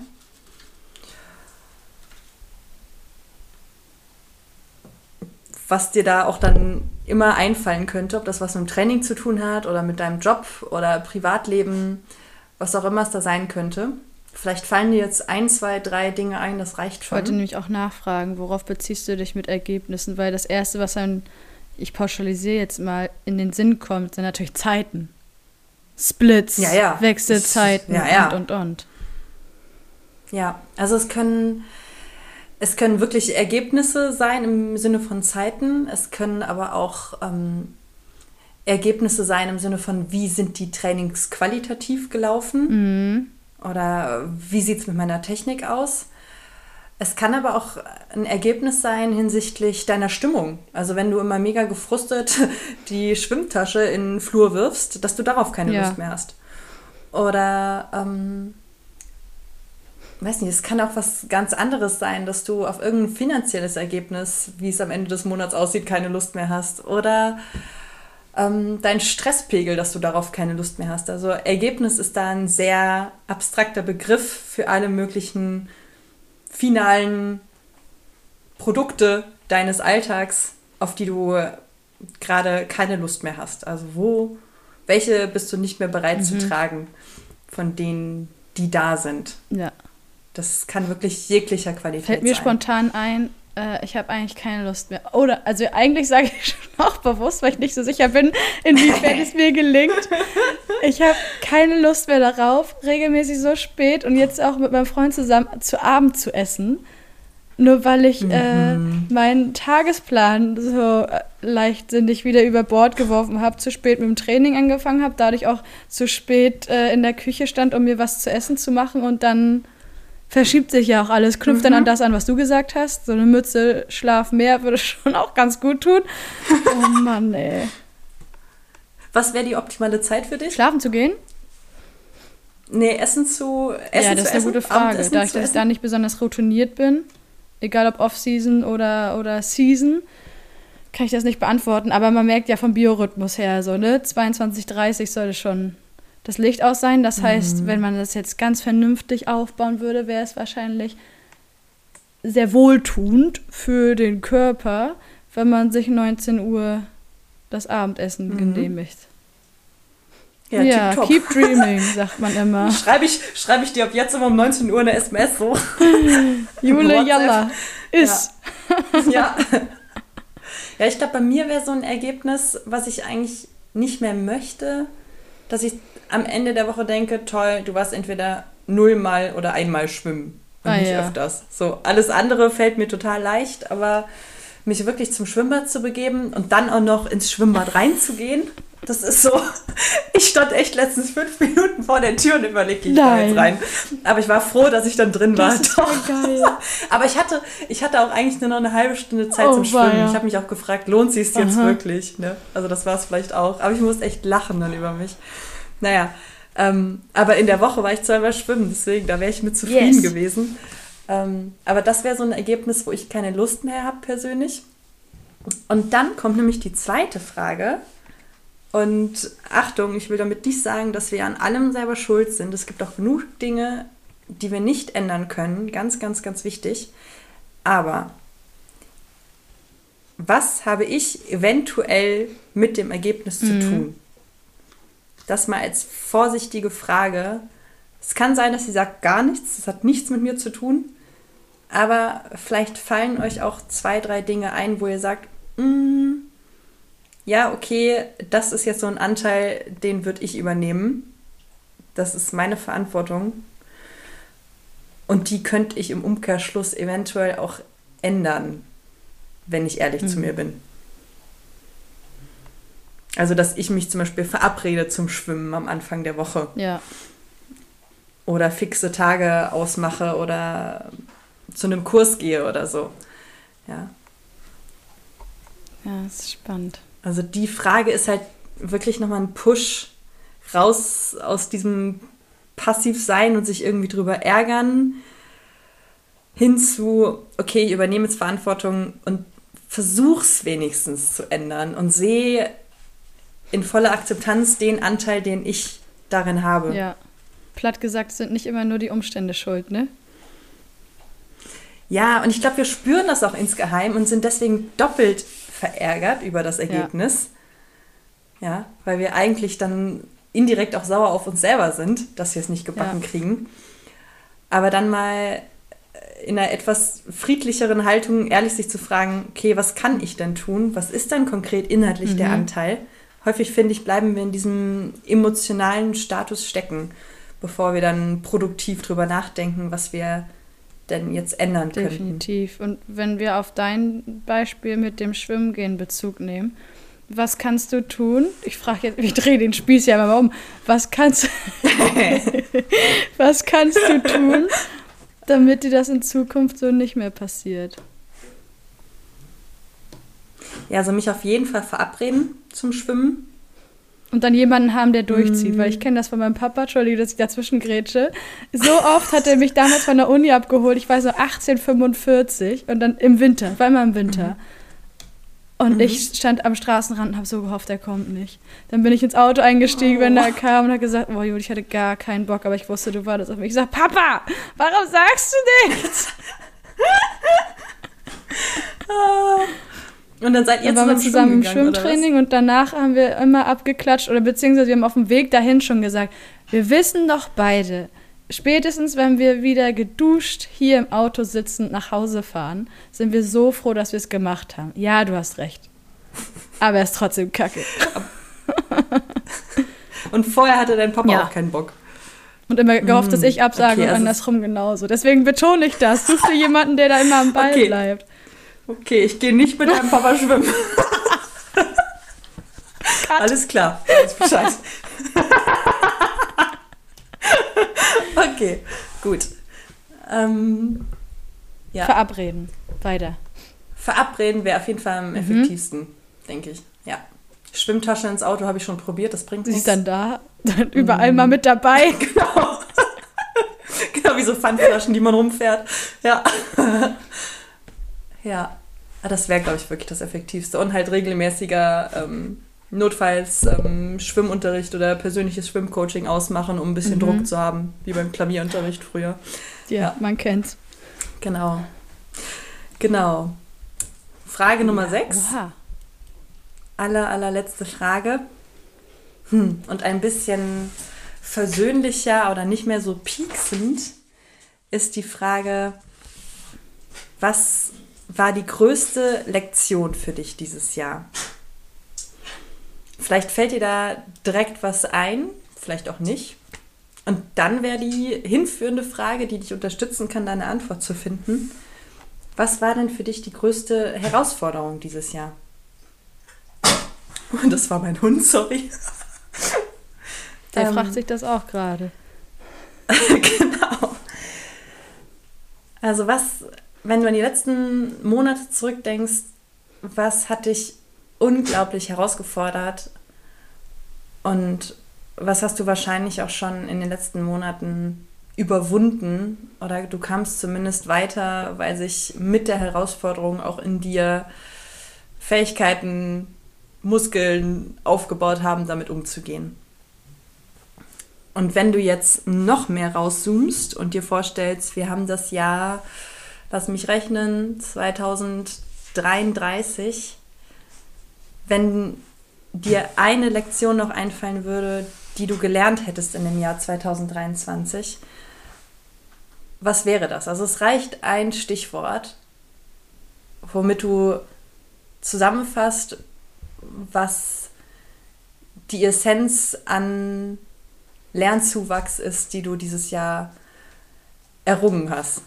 Was dir da auch dann immer einfallen könnte, ob das was mit dem Training zu tun hat oder mit deinem Job oder Privatleben, was auch immer es da sein könnte. Vielleicht fallen dir jetzt ein, zwei, drei Dinge ein, das reicht Ich schon. wollte nämlich auch nachfragen, worauf beziehst du dich mit Ergebnissen? Weil das Erste, was dann, ich pauschalisiere jetzt mal, in den Sinn kommt, sind natürlich Zeiten. Splits, Ja, ja. Wechselzeiten Ja, ja. und, und, und. Ja, also es können, es können wirklich Ergebnisse sein im Sinne von Zeiten. Es können aber auch ähm, Ergebnisse sein im Sinne von, wie sind die Trainings qualitativ gelaufen? Mhm. Oder wie sieht es mit meiner Technik aus? Es kann aber auch ein Ergebnis sein hinsichtlich deiner Stimmung. Also wenn du immer mega gefrustet die Schwimmtasche in den Flur wirfst, dass du darauf keine Ja. Lust mehr hast. Oder, ähm, weiß nicht, es kann auch was ganz anderes sein, dass du auf irgendein finanzielles Ergebnis, wie es am Ende des Monats aussieht, keine Lust mehr hast. Oder ähm, dein Stresspegel, dass du darauf keine Lust mehr hast. Also Ergebnis ist da ein sehr abstrakter Begriff für alle möglichen finalen Produkte deines Alltags, auf die du gerade keine Lust mehr hast. Also wo, welche bist du nicht mehr bereit Mhm. zu tragen von denen, die da sind? Ja. Das kann wirklich jeglicher Qualität Fällt mir sein. spontan ein, äh, ich habe eigentlich keine Lust mehr. Oder, also eigentlich sage ich schon auch bewusst, weil ich nicht so sicher bin, inwiefern es mir gelingt. Ich habe keine Lust mehr darauf, regelmäßig so spät und jetzt auch mit meinem Freund zusammen zu Abend zu essen. Nur weil ich Mhm. äh, meinen Tagesplan so äh, leichtsinnig wieder über Bord geworfen habe, zu spät mit dem Training angefangen habe, dadurch auch zu spät äh, in der Küche stand, um mir was zu essen zu machen und dann verschiebt sich ja auch alles, knüpft dann Mhm. an das an, was du gesagt hast. So eine Mütze, Schlaf mehr würde schon auch ganz gut tun. Oh Mann, ey. Was wäre die optimale Zeit für dich? Schlafen zu gehen? Nee, Essen zu essen Ja, das zu ist eine essen, gute Frage. Abendessen Da ich, zu dass ich essen? da nicht besonders routiniert bin, egal ob Off-Season oder, oder Season, kann ich das nicht beantworten. Aber man merkt ja vom Biorhythmus her so, ne? zweiundzwanzig, dreißig sollte schon das Licht aus sein. Das heißt, wenn man das jetzt ganz vernünftig aufbauen würde, wäre es wahrscheinlich sehr wohltuend für den Körper, wenn man sich neunzehn Uhr das Abendessen Mhm. genehmigt. Ja, Ja, tipptopp. keep dreaming, sagt man immer. Schreibe ich, schreibe ich dir ab jetzt immer um neunzehn Uhr eine S M S so. Jule WhatsApp. Jalla. Ist. Ja. Ja, ich glaube, bei mir wäre so ein Ergebnis, was ich eigentlich nicht mehr möchte, dass ich am Ende der Woche denke, toll, du warst entweder nullmal oder einmal schwimmen und Ah, nicht ja. öfters. So, alles andere fällt mir total leicht, aber mich wirklich zum Schwimmbad zu begeben und dann auch noch ins Schwimmbad reinzugehen, das ist so, ich stand echt letztens fünf Minuten vor der Tür und überlege, gehe ich da Nein. jetzt rein. Aber ich war froh, dass ich dann drin war. Das ist voll geil. Aber ich hatte, ich hatte auch eigentlich nur noch eine halbe Stunde Zeit Oh, zum Schwimmen. weia. Ich habe mich auch gefragt, lohnt sich jetzt Aha. wirklich? Ne? Also das war es vielleicht auch. Aber ich musste echt lachen dann über mich. Naja, ähm, aber in der Woche war ich zweimal schwimmen, deswegen, da wäre ich mit zufrieden Yes. gewesen. Ähm, aber das wäre so ein Ergebnis, wo ich keine Lust mehr habe persönlich. Und dann kommt nämlich die zweite Frage. Und Achtung, ich will damit nicht sagen, dass wir an allem selber schuld sind. Es gibt auch genug Dinge, die wir nicht ändern können. Ganz, ganz, ganz wichtig. Aber was habe ich eventuell mit dem Ergebnis zu Mhm. tun? Das mal als vorsichtige Frage. Es kann sein, dass sie sagt gar nichts. Das hat nichts mit mir zu tun. Aber vielleicht fallen euch auch zwei, drei Dinge ein, wo ihr sagt, mm, ja, okay, das ist jetzt so ein Anteil, den würde ich übernehmen. Das ist meine Verantwortung. Und die könnte ich im Umkehrschluss eventuell auch ändern, wenn ich ehrlich Mhm. zu mir bin. Also, dass ich mich zum Beispiel verabrede zum Schwimmen am Anfang der Woche Ja. oder fixe Tage ausmache oder zu einem Kurs gehe oder so. Ja. Ja, das ist spannend. Also die Frage ist halt wirklich nochmal ein Push raus aus diesem Passivsein und sich irgendwie drüber ärgern, hin zu, okay, ich übernehme jetzt Verantwortung und versuch's wenigstens zu ändern und sehe in voller Akzeptanz den Anteil, den ich darin habe. Ja. Platt gesagt sind nicht immer nur die Umstände schuld, ne? Ja, und ich glaube, wir spüren das auch insgeheim und sind deswegen doppelt verärgert über das Ergebnis. Ja, ja, weil wir eigentlich dann indirekt auch sauer auf uns selber sind, dass wir es nicht gebacken Ja. kriegen. Aber dann mal in einer etwas friedlicheren Haltung ehrlich sich zu fragen, okay, was kann ich denn tun? Was ist denn konkret inhaltlich Mhm. der Anteil? Häufig, finde ich, bleiben wir in diesem emotionalen Status stecken, bevor wir dann produktiv drüber nachdenken, was wir denn jetzt ändern könnten. Definitiv. Und wenn wir auf dein Beispiel mit dem Schwimmen gehen Bezug nehmen, was kannst du tun? Ich frage jetzt, ich drehe den Spieß ja mal um. Was kannst, was kannst du tun, damit dir das in Zukunft so nicht mehr passiert? Ja, also mich auf jeden Fall verabreden zum Schwimmen. Und dann jemanden haben, der durchzieht. Weil ich kenne das von meinem Papa, Entschuldige, dass ich dazwischen grätsche. So oft hat er mich damals von der Uni abgeholt, ich weiß noch, achtzehnhundertfünfundvierzig und dann im Winter, war immer im Winter. Und Mhm. ich stand am Straßenrand und habe so gehofft, er kommt nicht. Dann bin ich ins Auto eingestiegen, wenn er kam und hat gesagt, boah, Juli, ich hatte gar keinen Bock, aber ich wusste, du wartest auf mich. Ich sag, Papa, warum sagst du nichts? Und dann seid ihr Dann waren wir zusammen, zusammen im schwimmen gegangen, oder was? Schwimmtraining und danach haben wir immer abgeklatscht oder beziehungsweise wir haben auf dem Weg dahin schon gesagt, wir wissen doch beide, spätestens wenn wir wieder geduscht hier im Auto sitzend nach Hause fahren, sind wir so froh, dass wir es gemacht haben. Ja, du hast recht. Aber er ist trotzdem kacke. Und vorher hatte dein Papa Ja. auch keinen Bock. Und immer gehofft, dass ich absage Okay, und also andersrum genauso. Deswegen betone ich das. Such dir jemanden, der da immer am Ball Okay. bleibt. Okay, ich gehe nicht mit deinem Papa schwimmen. Alles klar, weiß Bescheid. Okay, gut. Ähm, ja. Verabreden. Weiter. Verabreden wäre auf jeden Fall am effektivsten, denke ich. Ja. Schwimmtasche ins Auto habe ich schon probiert, das bringt Sie nichts. ist dann da, dann überall mal mit dabei. Genau. Genau wie so Pfandflaschen, die man rumfährt. Ja. Ja. Das wäre, glaube ich, wirklich das Effektivste. Und halt regelmäßiger ähm, notfalls ähm, Schwimmunterricht oder persönliches Schwimmcoaching ausmachen, um ein bisschen Mhm. Druck zu haben, wie beim Klavierunterricht früher. Ja, Ja. man kennt's. Genau. Genau. Frage Nummer sechs. Oha. Aller, allerletzte Frage. Hm. Und ein bisschen versöhnlicher oder nicht mehr so pieksend ist die Frage, was war die größte Lektion für dich dieses Jahr? Vielleicht fällt dir da direkt was ein, vielleicht auch nicht. Und dann wäre die hinführende Frage, die dich unterstützen kann, deine Antwort zu finden. Was war denn für dich die größte Herausforderung dieses Jahr? Und das war mein Hund, sorry. Der Ähm, fragt sich das auch gerade. Genau. Also was, wenn du an die letzten Monate zurückdenkst, was hat dich unglaublich herausgefordert und was hast du wahrscheinlich auch schon in den letzten Monaten überwunden oder du kamst zumindest weiter, weil sich mit der Herausforderung auch in dir Fähigkeiten Muskeln aufgebaut haben, damit umzugehen. Und wenn du jetzt noch mehr rauszoomst und dir vorstellst, wir haben das Jahr, lass mich rechnen, zweitausenddreiunddreißig, wenn dir eine Lektion noch einfallen würde, die du gelernt hättest in dem Jahr zweitausenddreiundzwanzig, was wäre das? Also es reicht ein Stichwort, womit du zusammenfasst, was die Essenz an Lernzuwachs ist, die du dieses Jahr errungen hast.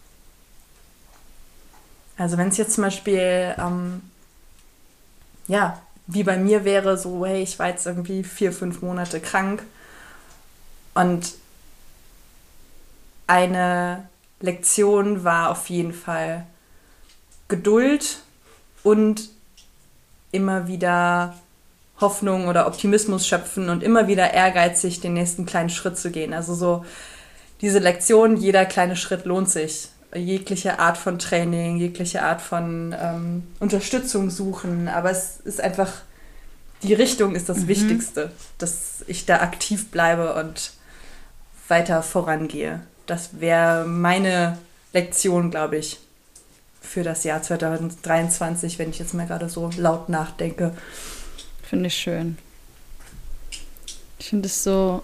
Also wenn es jetzt zum Beispiel, ähm, ja, wie bei mir wäre, so, hey, ich war jetzt irgendwie vier, fünf Monate krank und eine Lektion war auf jeden Fall Geduld und immer wieder Hoffnung oder Optimismus schöpfen und immer wieder ehrgeizig den nächsten kleinen Schritt zu gehen. Also so diese Lektion, jeder kleine Schritt lohnt sich. Jegliche Art von Training, jegliche Art von ähm, Unterstützung suchen. Aber es ist einfach, die Richtung ist das mhm. Wichtigste, dass ich da aktiv bleibe und weiter vorangehe. Das wäre meine Lektion, glaube ich, für das Jahr zweitausenddreiundzwanzig, wenn ich jetzt mal gerade so laut nachdenke. Finde ich schön. Ich finde es so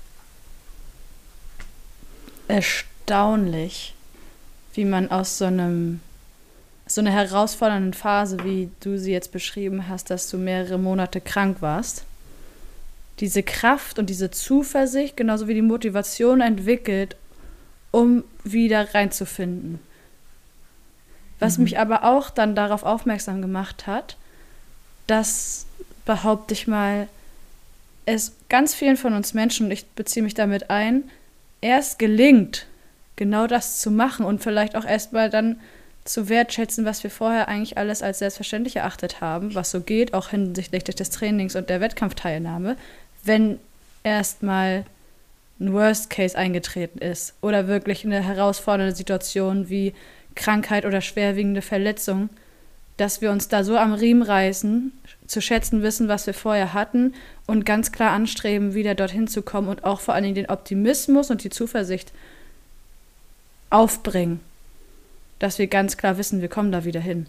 erstaunlich, wie man aus so einem so einer herausfordernden Phase, wie du sie jetzt beschrieben hast, dass du mehrere Monate krank warst, diese Kraft und diese Zuversicht, genauso wie die Motivation entwickelt, um wieder reinzufinden. Was mhm. mich aber auch dann darauf aufmerksam gemacht hat, dass, behaupte ich mal, es ganz vielen von uns Menschen, und ich beziehe mich damit ein, erst gelingt, genau das zu machen und vielleicht auch erst mal dann zu wertschätzen, was wir vorher eigentlich alles als selbstverständlich erachtet haben, was so geht, auch hinsichtlich des Trainings und der Wettkampfteilnahme, wenn erst mal ein Worst Case eingetreten ist oder wirklich eine herausfordernde Situation wie Krankheit oder schwerwiegende Verletzung, dass wir uns da so am Riemen reißen, zu schätzen wissen, was wir vorher hatten und ganz klar anstreben, wieder dorthin zu kommen und auch vor allen Dingen den Optimismus und die Zuversicht aufbringen, dass wir ganz klar wissen, wir kommen da wieder hin.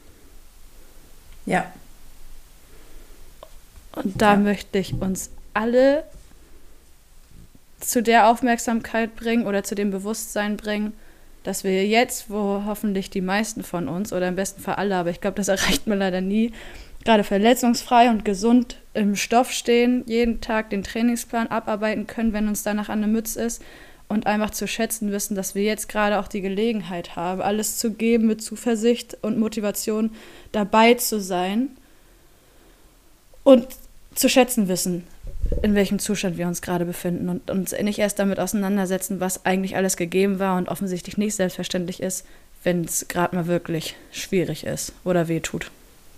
Ja. Und da ja. möchte ich uns alle zu der Aufmerksamkeit bringen oder zu dem Bewusstsein bringen, dass wir jetzt, wo hoffentlich die meisten von uns oder im besten Fall alle, aber ich glaube, das erreicht man leider nie, gerade verletzungsfrei und gesund im Stoff stehen, jeden Tag den Trainingsplan abarbeiten können, wenn uns danach an der Mütze ist und einfach zu schätzen wissen, dass wir jetzt gerade auch die Gelegenheit haben, alles zu geben mit Zuversicht und Motivation dabei zu sein und zu schätzen wissen, in welchem Zustand wir uns gerade befinden und uns nicht erst damit auseinandersetzen, was eigentlich alles gegeben war und offensichtlich nicht selbstverständlich ist, wenn es gerade mal wirklich schwierig ist oder wehtut.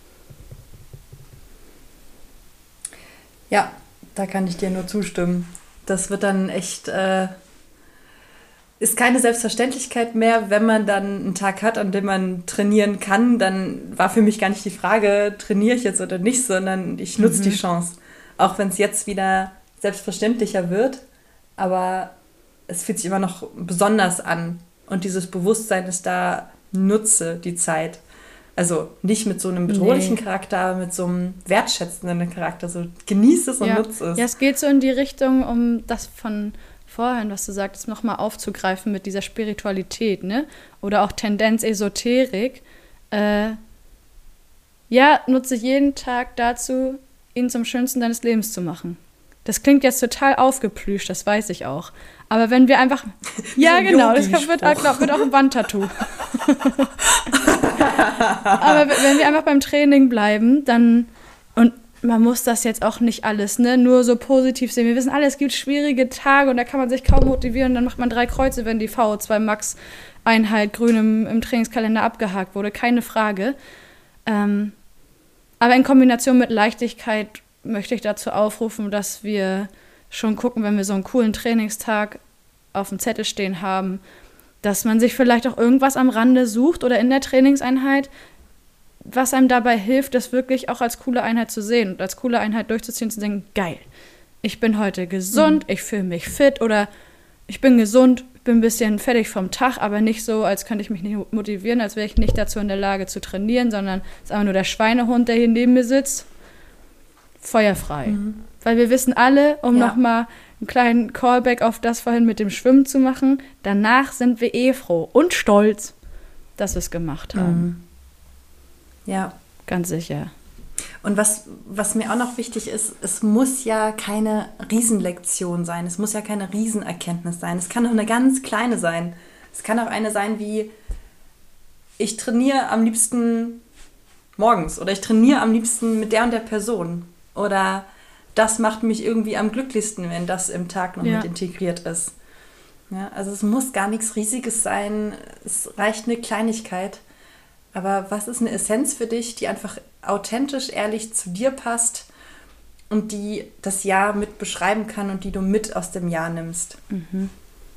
Ja, da kann ich dir nur zustimmen. Das wird dann echt, äh, ist keine Selbstverständlichkeit mehr, wenn man dann einen Tag hat, an dem man trainieren kann, dann war für mich gar nicht die Frage, trainiere ich jetzt oder nicht, sondern ich nutze mhm. die Chance. Auch wenn es jetzt wieder selbstverständlicher wird, aber es fühlt sich immer noch besonders an. Und dieses Bewusstsein ist da, nutze die Zeit. Also nicht mit so einem bedrohlichen nee. Charakter, aber mit so einem wertschätzenden Charakter. So genieß es und ja. nutze es. Ja, es geht so in die Richtung, um das von vorhin, was du sagtest, nochmal aufzugreifen mit dieser Spiritualität, ne? Oder auch Tendenz Esoterik. Äh, ja, nutze jeden Tag dazu, ihn zum Schönsten deines Lebens zu machen. Das klingt jetzt total aufgeplüscht, das weiß ich auch. Aber wenn wir einfach... ja, so genau, das wird, glaub, wird auch ein Wandtattoo. Aber wenn wir einfach beim Training bleiben, dann... Und man muss das jetzt auch nicht alles, ne, nur so positiv sehen. Wir wissen alle, es gibt schwierige Tage und da kann man sich kaum motivieren. Dann macht man drei Kreuze, wenn die V O zwei Max Einheit grün im, im Trainingskalender abgehakt wurde. Keine Frage. Ähm... Aber in Kombination mit Leichtigkeit möchte ich dazu aufrufen, dass wir schon gucken, wenn wir so einen coolen Trainingstag auf dem Zettel stehen haben, dass man sich vielleicht auch irgendwas am Rande sucht oder in der Trainingseinheit, was einem dabei hilft, das wirklich auch als coole Einheit zu sehen und als coole Einheit durchzuziehen, zu denken, geil, ich bin heute gesund, mhm. ich fühle mich fit oder ich bin gesund, bin ein bisschen fertig vom Tag, aber nicht so, als könnte ich mich nicht motivieren, als wäre ich nicht dazu in der Lage zu trainieren, sondern es ist einfach nur der Schweinehund, der hier neben mir sitzt. Feuerfrei. Mhm. Weil wir wissen alle, um ja. nochmal einen kleinen Callback auf das vorhin mit dem Schwimmen zu machen, danach sind wir eh froh und stolz, dass wir es gemacht haben. Mhm. Ja. Ganz sicher. Und was, was mir auch noch wichtig ist, es muss ja keine Riesenlektion sein, es muss ja keine Riesenerkenntnis sein, es kann auch eine ganz kleine sein. Es kann auch eine sein wie, ich trainiere am liebsten morgens oder ich trainiere am liebsten mit der und der Person oder das macht mich irgendwie am glücklichsten, wenn das im Tag noch ja. mit integriert ist. Ja, also es muss gar nichts Riesiges sein, es reicht eine Kleinigkeit. Aber was ist eine Essenz für dich, die einfach authentisch, ehrlich zu dir passt und die das Jahr mit beschreiben kann und die du mit aus dem Jahr nimmst? Mhm.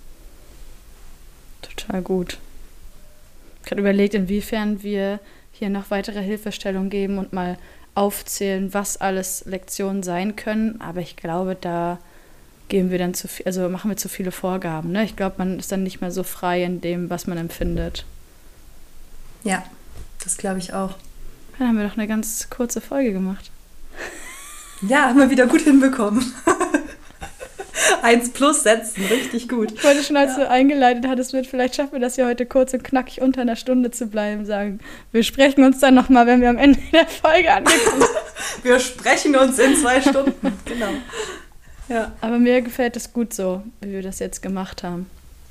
Total gut. Ich habe überlegt, inwiefern wir hier noch weitere Hilfestellung geben und mal aufzählen, was alles Lektionen sein können. Aber ich glaube, da geben wir dann zu viel, also machen wir zu viele Vorgaben. Ne? Ich glaube, man ist dann nicht mehr so frei in dem, was man empfindet. Ja. Das glaube ich auch. Dann haben wir doch eine ganz kurze Folge gemacht. Ja, haben wir wieder gut hinbekommen. Eins plus setzen, richtig gut. Ich wollte schon, als ja. du eingeleitet hattest, mit, vielleicht schaffen wir das ja heute kurz und knackig unter einer Stunde zu bleiben, sagen, wir sprechen uns dann nochmal, wenn wir am Ende der Folge angekommen sind. Wir sprechen uns in zwei Stunden, genau. Ja. Aber mir gefällt es gut so, wie wir das jetzt gemacht haben.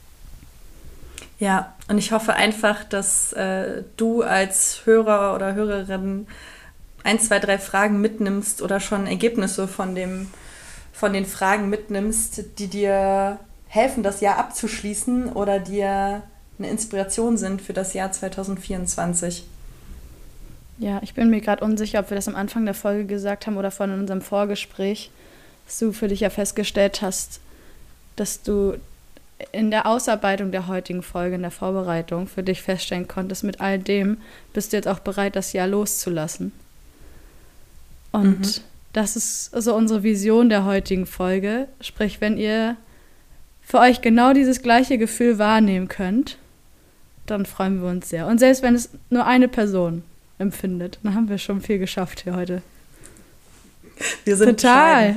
Ja, und ich hoffe einfach, dass äh, du als Hörer oder Hörerin ein, zwei, drei Fragen mitnimmst oder schon Ergebnisse von, dem, von den Fragen mitnimmst, die dir helfen, das Jahr abzuschließen oder dir eine Inspiration sind für das Jahr zwanzig vierundzwanzig. Ja, ich bin mir gerade unsicher, ob wir das am Anfang der Folge gesagt haben oder von unserem Vorgespräch, dass du für dich ja festgestellt hast, dass du in der Ausarbeitung der heutigen Folge, in der Vorbereitung für dich feststellen konntest, mit all dem bist du jetzt auch bereit, das Jahr loszulassen. Und mhm. das ist so unsere Vision der heutigen Folge. Sprich, wenn ihr für euch genau dieses gleiche Gefühl wahrnehmen könnt, dann freuen wir uns sehr. Und selbst wenn es nur eine Person empfindet, dann haben wir schon viel geschafft hier heute. Wir sind total.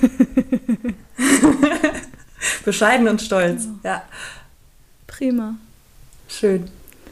Bescheiden und stolz, ja. ja. Prima. Schön.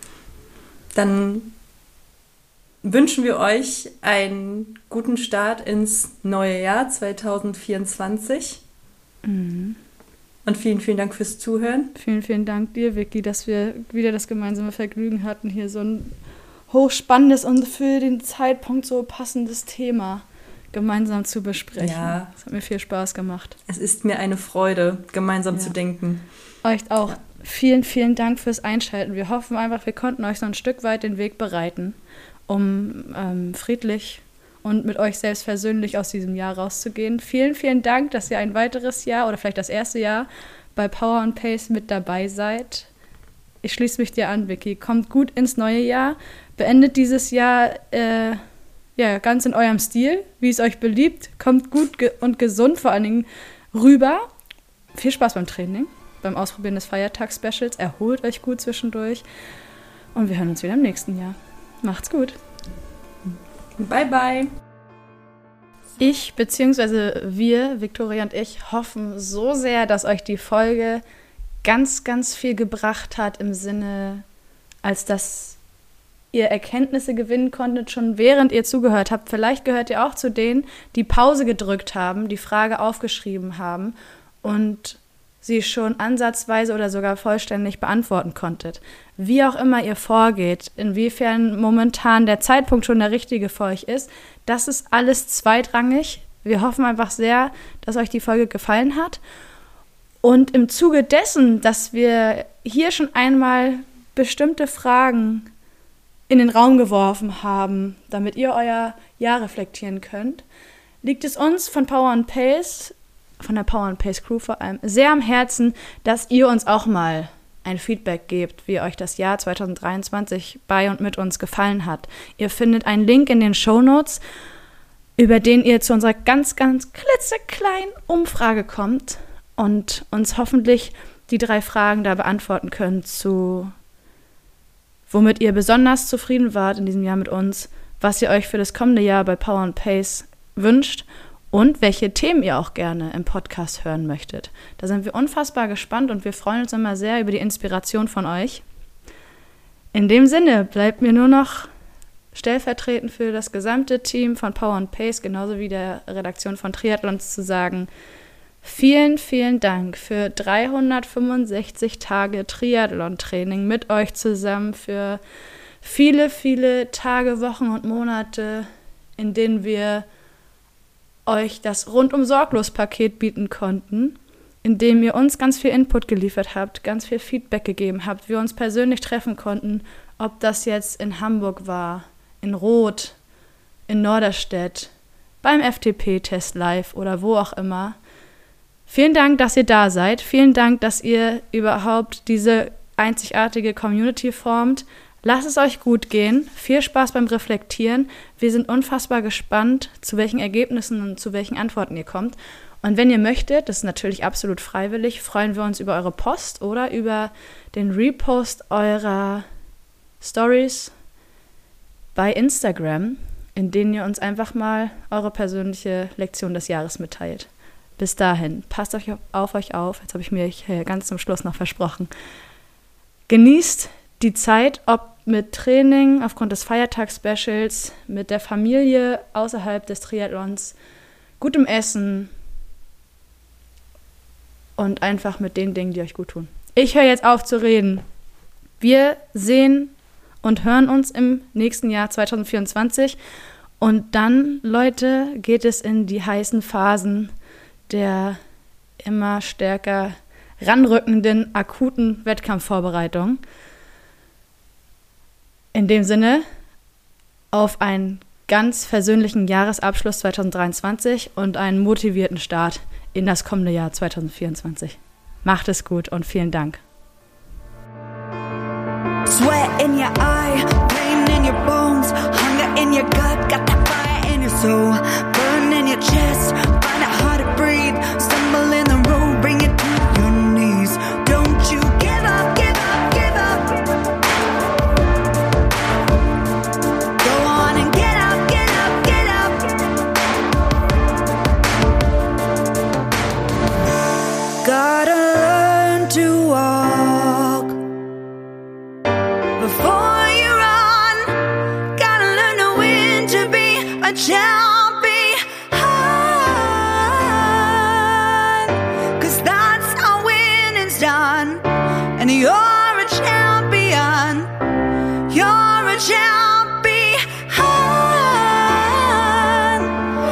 Dann wünschen wir euch einen guten Start ins neue Jahr zwanzig vierundzwanzig. Mhm. Und vielen, vielen Dank fürs Zuhören. Vielen, vielen Dank dir, Vicky, dass wir wieder das gemeinsame Vergnügen hatten, hier so ein hochspannendes und für den Zeitpunkt so passendes Thema gemeinsam zu besprechen. Ja. Es hat mir viel Spaß gemacht. Es ist mir eine Freude, gemeinsam ja. zu denken. Euch auch. Ja. Vielen, vielen Dank fürs Einschalten. Wir hoffen einfach, wir konnten euch so ein Stück weit den Weg bereiten, um ähm, friedlich und mit euch selbst persönlich aus diesem Jahr rauszugehen. Vielen, vielen Dank, dass ihr ein weiteres Jahr oder vielleicht das erste Jahr bei Power and Pace mit dabei seid. Ich schließe mich dir an, Vicky. Kommt gut ins neue Jahr. Beendet dieses Jahr äh, ja, ganz in eurem Stil, wie es euch beliebt. Kommt gut ge- und gesund vor allen Dingen rüber. Viel Spaß beim Training, beim Ausprobieren des Feiertags-Specials. Erholt euch gut zwischendurch. Und wir hören uns wieder im nächsten Jahr. Macht's gut. Bye, bye. Ich bzw. wir, Viktoria und ich, hoffen so sehr, dass euch die Folge ganz, ganz viel gebracht hat im Sinne, als dass ihr Erkenntnisse gewinnen konntet, schon während ihr zugehört habt. Vielleicht gehört ihr auch zu denen, die Pause gedrückt haben, die Frage aufgeschrieben haben und sie schon ansatzweise oder sogar vollständig beantworten konntet. Wie auch immer ihr vorgeht, inwiefern momentan der Zeitpunkt schon der richtige für euch ist, das ist alles zweitrangig. Wir hoffen einfach sehr, dass euch die Folge gefallen hat. Und im Zuge dessen, dass wir hier schon einmal bestimmte Fragen in den Raum geworfen haben, damit ihr euer Jahr reflektieren könnt, liegt es uns von Power and Pace, von der Power and Pace Crew vor allem, sehr am Herzen, dass ihr uns auch mal ein Feedback gebt, wie euch das Jahr zwanzig dreiundzwanzig bei und mit uns gefallen hat. Ihr findet einen Link in den Shownotes, über den ihr zu unserer ganz, ganz klitzekleinen Umfrage kommt und uns hoffentlich die drei Fragen da beantworten könnt, zu womit ihr besonders zufrieden wart in diesem Jahr mit uns, was ihr euch für das kommende Jahr bei Power and Pace wünscht und welche Themen ihr auch gerne im Podcast hören möchtet. Da sind wir unfassbar gespannt und wir freuen uns immer sehr über die Inspiration von euch. In dem Sinne bleibt mir nur noch stellvertretend für das gesamte Team von Power and Pace, genauso wie der Redaktion von Triathlons, zu sagen, vielen, vielen Dank für dreihundertfünfundsechzig Tage Triathlon-Training mit euch zusammen, für viele, viele Tage, Wochen und Monate, in denen wir euch das Rundum-Sorglos-Paket bieten konnten, in dem ihr uns ganz viel Input geliefert habt, ganz viel Feedback gegeben habt, wir uns persönlich treffen konnten, ob das jetzt in Hamburg war, in Roth, in Norderstedt, beim F T P-Test live oder wo auch immer. Vielen Dank, dass ihr da seid. Vielen Dank, dass ihr überhaupt diese einzigartige Community formt. Lasst es euch gut gehen. Viel Spaß beim Reflektieren. Wir sind unfassbar gespannt, zu welchen Ergebnissen und zu welchen Antworten ihr kommt. Und wenn ihr möchtet, das ist natürlich absolut freiwillig, freuen wir uns über eure Post oder über den Repost eurer Stories bei Instagram, in denen ihr uns einfach mal eure persönliche Lektion des Jahres mitteilt. Bis dahin, passt euch auf euch auf. Jetzt habe ich mir ganz zum Schluss noch versprochen. Genießt die Zeit, ob mit Training aufgrund des Feiertags-Specials, mit der Familie außerhalb des Triathlons, gutem Essen und einfach mit den Dingen, die euch gut tun. Ich höre jetzt auf zu reden. Wir sehen und hören uns im nächsten Jahr zwanzig vierundzwanzig und dann, Leute, geht es in die heißen Phasen der immer stärker ranrückenden, akuten Wettkampfvorbereitung. In dem Sinne, auf einen ganz versöhnlichen Jahresabschluss zwanzig dreiundzwanzig und einen motivierten Start in das kommende Jahr zwanzig vierundzwanzig. Macht es gut und vielen Dank. Sweat in your eye, pain in your bones, hunger in your gut, got that fire in your soul, burn in your chest, find it hard to breathe, stumble in the road, bring it to your knees. Don't you give up, give up, give up. Go on and get up, get up, get up. Gotta learn to walk before you run. Gotta learn to win, to be a champion. And you're a champion, you're a champion, han,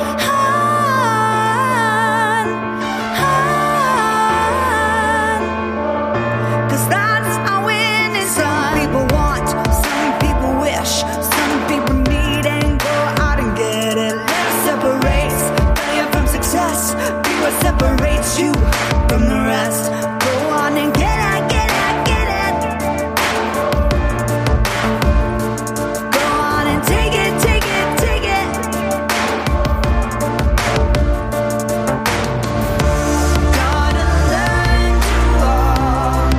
han, 'cause that's how winning. Some people want, some people wish, some people need and go out and get it. Let's separate failure from success, be what separates you from the rest. Go on and get it, get it, get it. Go on and take it, take it, take it. Gotta learn to walk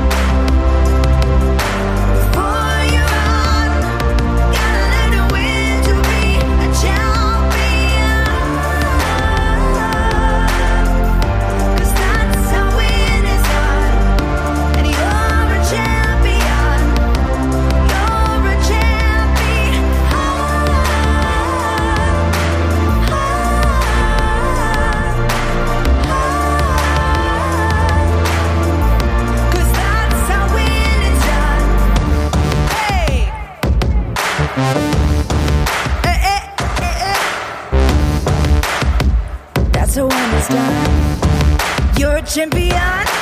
before you run. Gotta learn to win, to be a champion. 'Cause that's how winning is done. And you're a champion, you're a champion, han, han, 'cause that's how winning is done. Hey, hey, hey, hey, hey. That's how winning is done. You're a champion.